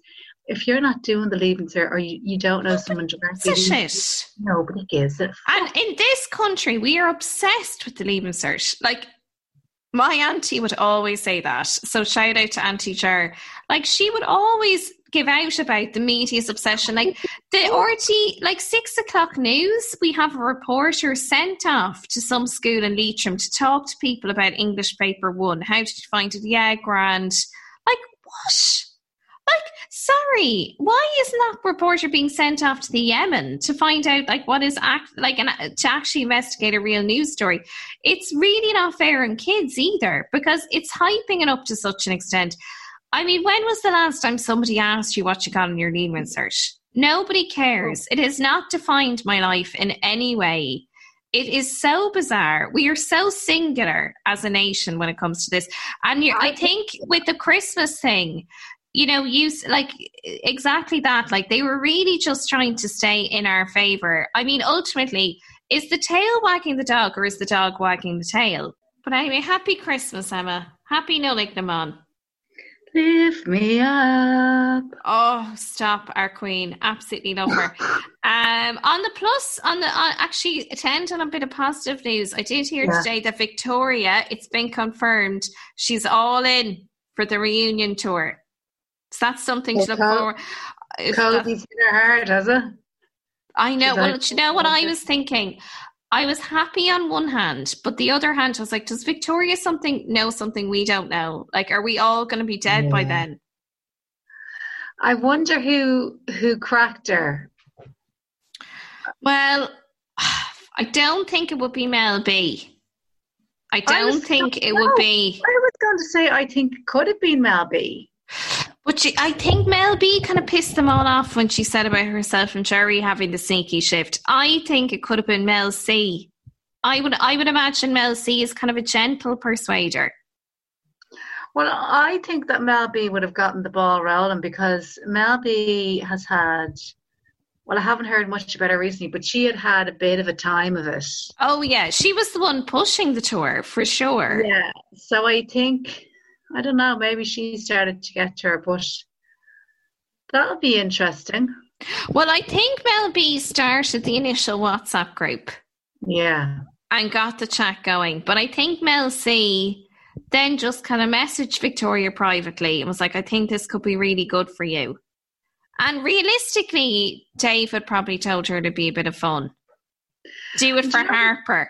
if you're not doing the Leaving Cert or you don't know someone directly,
it's a shit.
Nobody gives it.
And in this country, we are obsessed with the Leaving Cert. Like, my auntie would always say that. So shout out to Auntie Jar. Like, she would always give out about the media's obsession. Like, the RT, like 6 o'clock news, we have a reporter sent off to some school in Leitrim to talk to people about English Paper 1. How did you find it? Yeah, grand. Like, what? Like, sorry, why isn't that reporter being sent off to the Yemen to find out, like, what is to actually investigate a real news story? It's really not fair on kids either, because it's hyping it up to such an extent. I mean, when was the last time somebody asked you what you got on your Leaving Cert? Nobody cares. It has not defined my life in any way. It is so bizarre. We are so singular as a nation when it comes to this. And I think with the Christmas thing, you know, like exactly that. Like, they were really just trying to stay in our favour. I mean, ultimately, is the tail wagging the dog or is the dog wagging the tail? But anyway, happy Christmas, Emma. Happy Nolik Naman.
Lift me up.
Oh, stop, our queen. Absolutely love her. On the plus, actually, attend on a bit of positive news. I did hear today that Victoria, it's been confirmed, she's all in for the reunion tour. So that's something to look forward.
Cody's hit her hard, has it?
I know. Well, you know what I was thinking? I was happy on one hand, but the other hand, I was like, does Victoria know something we don't know? Like, are we all going to be dead by then?
I wonder who cracked her.
Well, I don't think it would be Mel B. I don't think it would be.
I was going to say, I think it could have been Mel B.
But I think Mel B kind of pissed them all off when she said about herself and Jerry having the sneaky shift. I think it could have been Mel C. I would imagine Mel C is kind of a gentle persuader.
Well, I think that Mel B would have gotten the ball rolling because Mel B has had, well, I haven't heard much about her recently, but she had a bit of a time of it.
Oh, yeah. She was the one pushing the tour, for sure.
Yeah. So I think, I don't know, maybe she started to get to her, but that'll be interesting.
Well, I think Mel B started the initial WhatsApp group.
Yeah.
And got the chat going. But I think Mel C then just kind of messaged Victoria privately and was like, I think this could be really good for you. And realistically, David probably told her to be a bit of fun. Do it for Harper.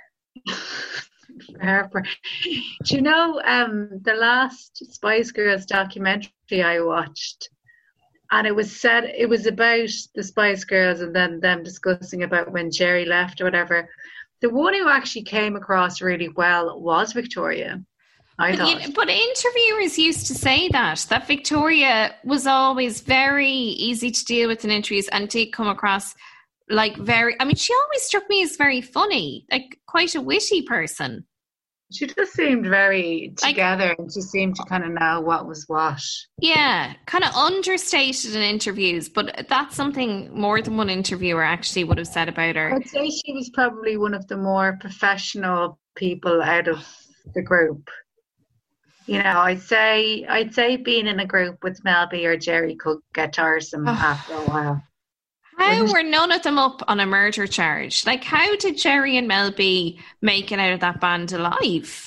Harper. Do you know the last Spice Girls documentary I watched? And it was about the Spice Girls and then them discussing about when Jerry left or whatever. The one who actually came across really well was Victoria. But
interviewers used to say that Victoria was always very easy to deal with in interviews and did come across like she always struck me as very funny, like quite a witty person.
She just seemed very together and she seemed to kind of know what was what.
Yeah, kind of understated in interviews, but that's something more than one interviewer actually would have said about her.
I'd say she was probably one of the more professional people out of the group. You know, I'd say being in a group with Mel B or Jerry could get tiresome after a while.
How were none of them up on a murder charge? Like, how did Jerry and Mel B make it out of that band alive?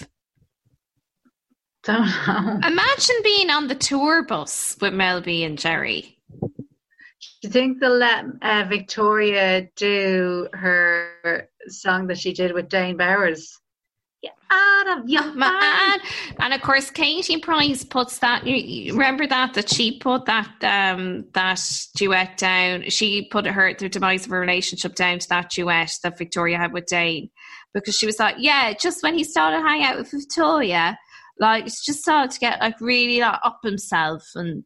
Don't know.
Imagine being on the tour bus with Mel B and Jerry.
Do you think they'll let Victoria do her song that she did with Dane Bowers? You're out of your mind.
And of course, Katie Price puts that. You remember that she put that duet down. She put the demise of her relationship down to that duet that Victoria had with Dane, because she was like, yeah, just when he started hanging out with Victoria, like he just started to get like really like, up himself, and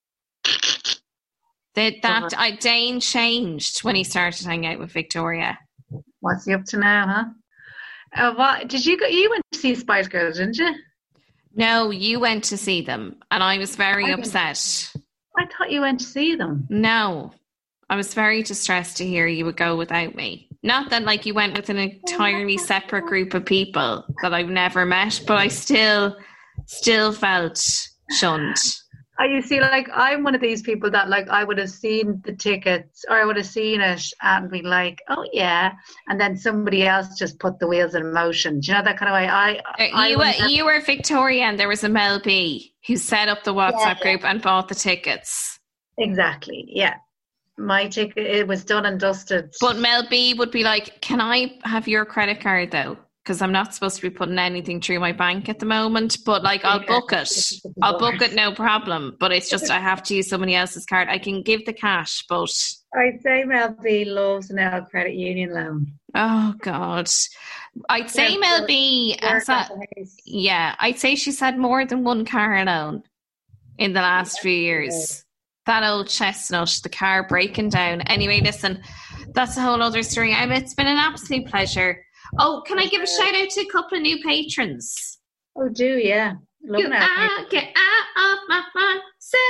Dane changed when he started hanging out with Victoria.
What's he up to now, huh? What did you go? You went to see Spice Girls, didn't you?
No, you went to see them, and I was very upset.
I thought you went to see them.
No, I was very distressed to hear you would go without me. Not that like you went with an entirely separate group of people that I've never met, but I still felt shunned.
You see, like, I'm one of these people that, like, I would have seen the tickets or I would have seen it and be like, oh, yeah. And then somebody else just put the wheels in motion. Do you know that kind of way?
You were Victoria and there was a Mel B who set up the WhatsApp group and bought the tickets.
Exactly, yeah. My ticket, it was done and dusted.
But Mel B would be like, can I have your credit card, though? Because I'm not supposed to be putting anything through my bank at the moment, but like I'll book it. I'll book it, no problem. But it's just I have to use somebody else's card. I can give the cash, but
I'd say Mel B loves an L credit union loan.
Oh God, I'd say Mel B. I'd say she's had more than one car loan in the last few years. That old chestnut, the car breaking down. Anyway, listen, that's a whole other story. It's been an absolute pleasure. Oh, can I give a shout out to a couple of new patrons?
Oh, do, yeah.
Get out of my mind.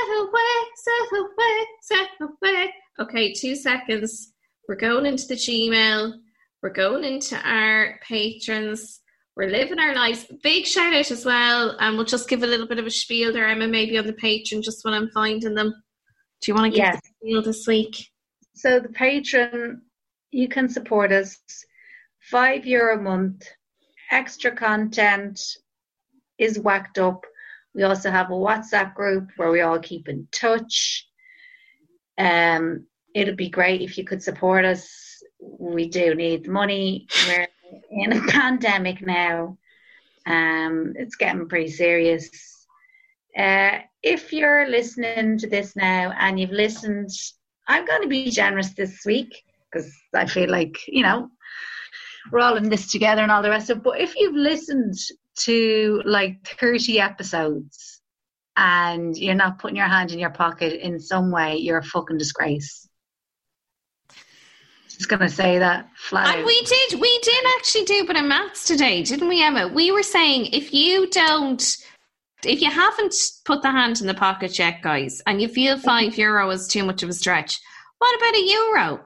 Set away. Okay, 2 seconds. We're going into the Gmail. We're going into our patrons. We're living our lives. Big shout out as well. And we'll just give a little bit of a spiel there, Emma, maybe on the patron, just when I'm finding them. Do you want to give the spiel this week?
So the patron, you can support us. €5 a month, extra content is whacked up. We also have a WhatsApp group where we all keep in touch. It'd be great if you could support us. We do need the money. We're in a pandemic now. It's getting pretty serious. If you're listening to this now and you've listened, I'm going to be generous this week because I feel like, we're all in this together and all the rest of it. But if you've listened to like 30 episodes and you're not putting your hand in your pocket in some way, you're a fucking disgrace. Just going to say that flat out.
And we did actually do a bit of maths today, didn't we, Emma? We were saying if you haven't put the hand in the pocket yet, guys, and you feel €5 is too much of a stretch, what about €1?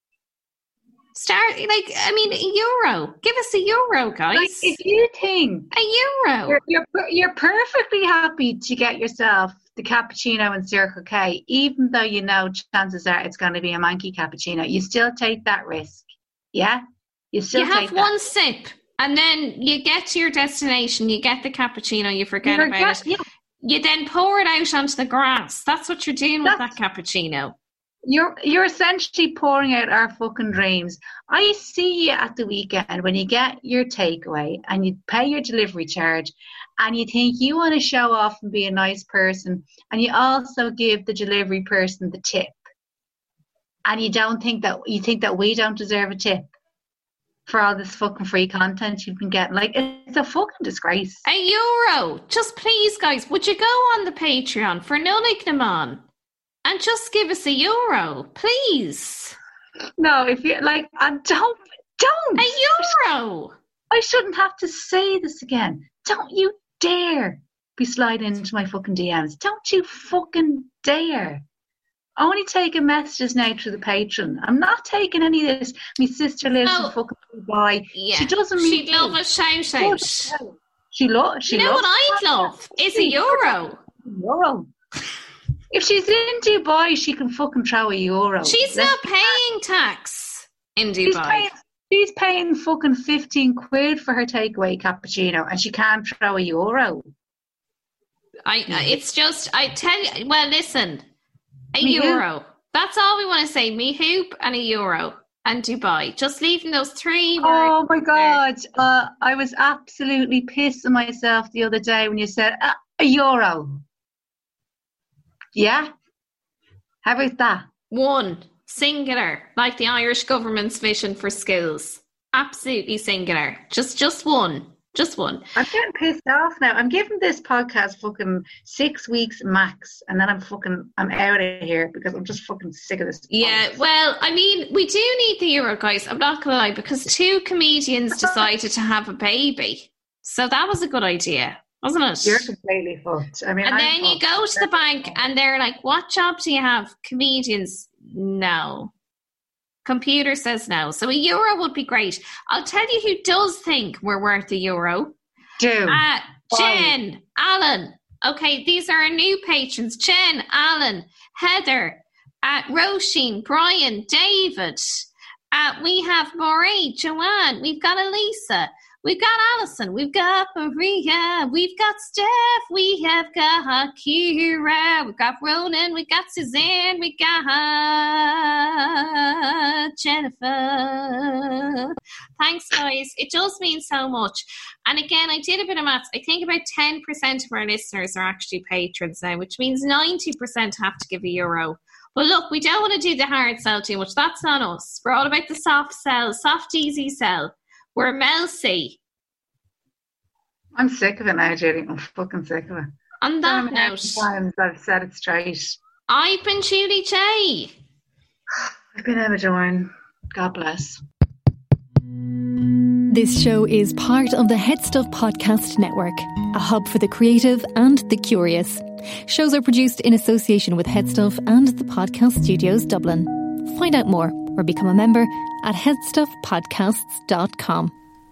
€1. Give us €1, guys.
Like, if you think
€1,
you're perfectly happy to get yourself the cappuccino in Circle K, even though chances are it's going to be a manky cappuccino. You still take that risk, yeah? You
have one sip, and then you get to your destination. You get the cappuccino. You forget about it. Yeah. You then pour it out onto the grass. That's what you're doing with that cappuccino.
You're essentially pouring out our fucking dreams. I see you at the weekend when you get your takeaway and you pay your delivery charge and you think you want to show off and be a nice person, and you also give the delivery person the tip. And you think that we don't deserve a tip for all this fucking free content you've been getting. Like, it's a fucking disgrace.
€1. Just please, guys, would you go on the Patreon for Nulik Naman? And just give us €1, please.
No, if you like, don't.
€1.
I shouldn't have to say this again. Don't you dare be sliding into my fucking DMs. Don't you fucking dare. Only taking messages now through the Patreon. I'm not taking any of this. My sister lives in fucking Dubai. Yeah. She doesn't mean.
She'd love a shout out.
She loves.
You know what I'd love is €1.
€1. If she's in Dubai, she can fucking throw €1.
She's not paying tax in Dubai.
She's paying fucking 15 quid for her takeaway cappuccino, and she can't throw €1.
It's just, I tell you, well, listen, €1. That's all we want to say. Me hoop and €1 and Dubai. Just leaving those 3 words.
Oh my God. I was absolutely pissing myself the other day when you said €1. Yeah? How about that?
1, singular, like the Irish government's vision for schools. Absolutely singular. Just one. Just one.
I'm getting pissed off now. I'm giving this podcast fucking 6 weeks max, and then I'm out of here because I'm just fucking sick of this.
Yeah, well, I mean, we do need the €1, guys. I'm not going to lie, because 2 comedians decided to have a baby. So that was a good idea. Wasn't it?
You're completely fucked. I mean,
and then you go to the bank and they're like, what job do you have? Comedians? No. Computer says no. So €1 would be great. I'll tell you who does think we're worth €1.
Do.
Jen, Alan, Okay, these are our new patrons. Jen, Alan, Heather, Roisin, Brian, David. We have Maureen, Joanne, we've got Elisa, we've got Alison, we've got Maria, we've got Steph, we have got Kira, we've got Ronan, we've got Suzanne, we got Jennifer. Thanks, guys. It does mean so much. And again, I did a bit of maths. I think about 10% of our listeners are actually patrons now, which means 90% have to give €1. But look, we don't want to do the hard sell too much. That's on us. We're all about the soft sell, soft, easy sell. We're Mel C.
I'm sick of it now, Judy. I'm fucking sick of it.
On that note,
times I've said it straight.
I've been Julie J.
I've been Emma Joan. God bless.
This show is part of the Head Stuff Podcast Network, a hub for the creative and the curious. Shows are produced in association with Head Stuff and the Podcast Studios Dublin. Find out more or become a member at headstuffpodcasts.com.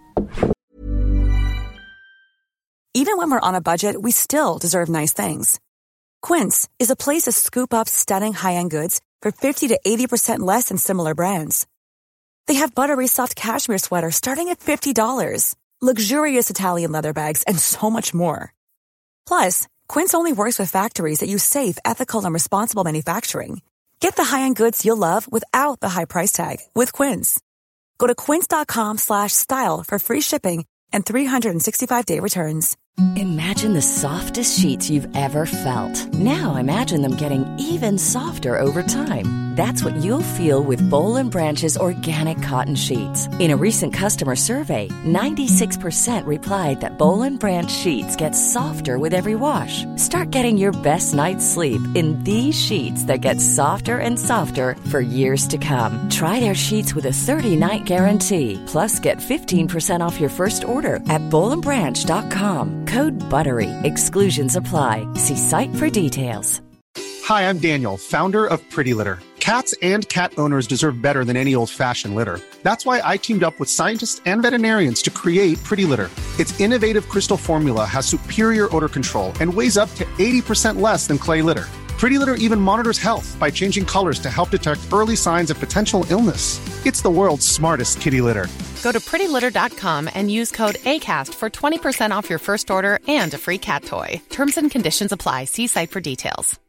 Even when we're on a budget, we still deserve nice things. Quince is a place to scoop up stunning high-end goods for 50 to 80% less than similar brands. They have buttery soft cashmere sweaters starting at $50, luxurious Italian leather bags, and so much more. Plus, Quince only works with factories that use safe, ethical, and responsible manufacturing. Get the high-end goods you'll love without the high price tag with Quince. Go to quince.com/style for free shipping and 365-day returns.
Imagine the softest sheets you've ever felt. Now imagine them getting even softer over time. That's what you'll feel with Boll & Branch's organic cotton sheets. In a recent customer survey, 96% replied that Boll & Branch sheets get softer with every wash. Start getting your best night's sleep in these sheets that get softer and softer for years to come. Try their sheets with a 30-night guarantee. Plus, get 15% off your first order at bollandbranch.com. Code BUTTERY. Exclusions apply. See site for details.
Hi, I'm Daniel, founder of Pretty Litter. Cats and cat owners deserve better than any old-fashioned litter. That's why I teamed up with scientists and veterinarians to create Pretty Litter. Its innovative crystal formula has superior odor control and weighs up to 80% less than clay litter. Pretty Litter even monitors health by changing colors to help detect early signs of potential illness. It's the world's smartest kitty litter.
Go to prettylitter.com and use code ACAST for 20% off your first order and a free cat toy. Terms and conditions apply. See site for details.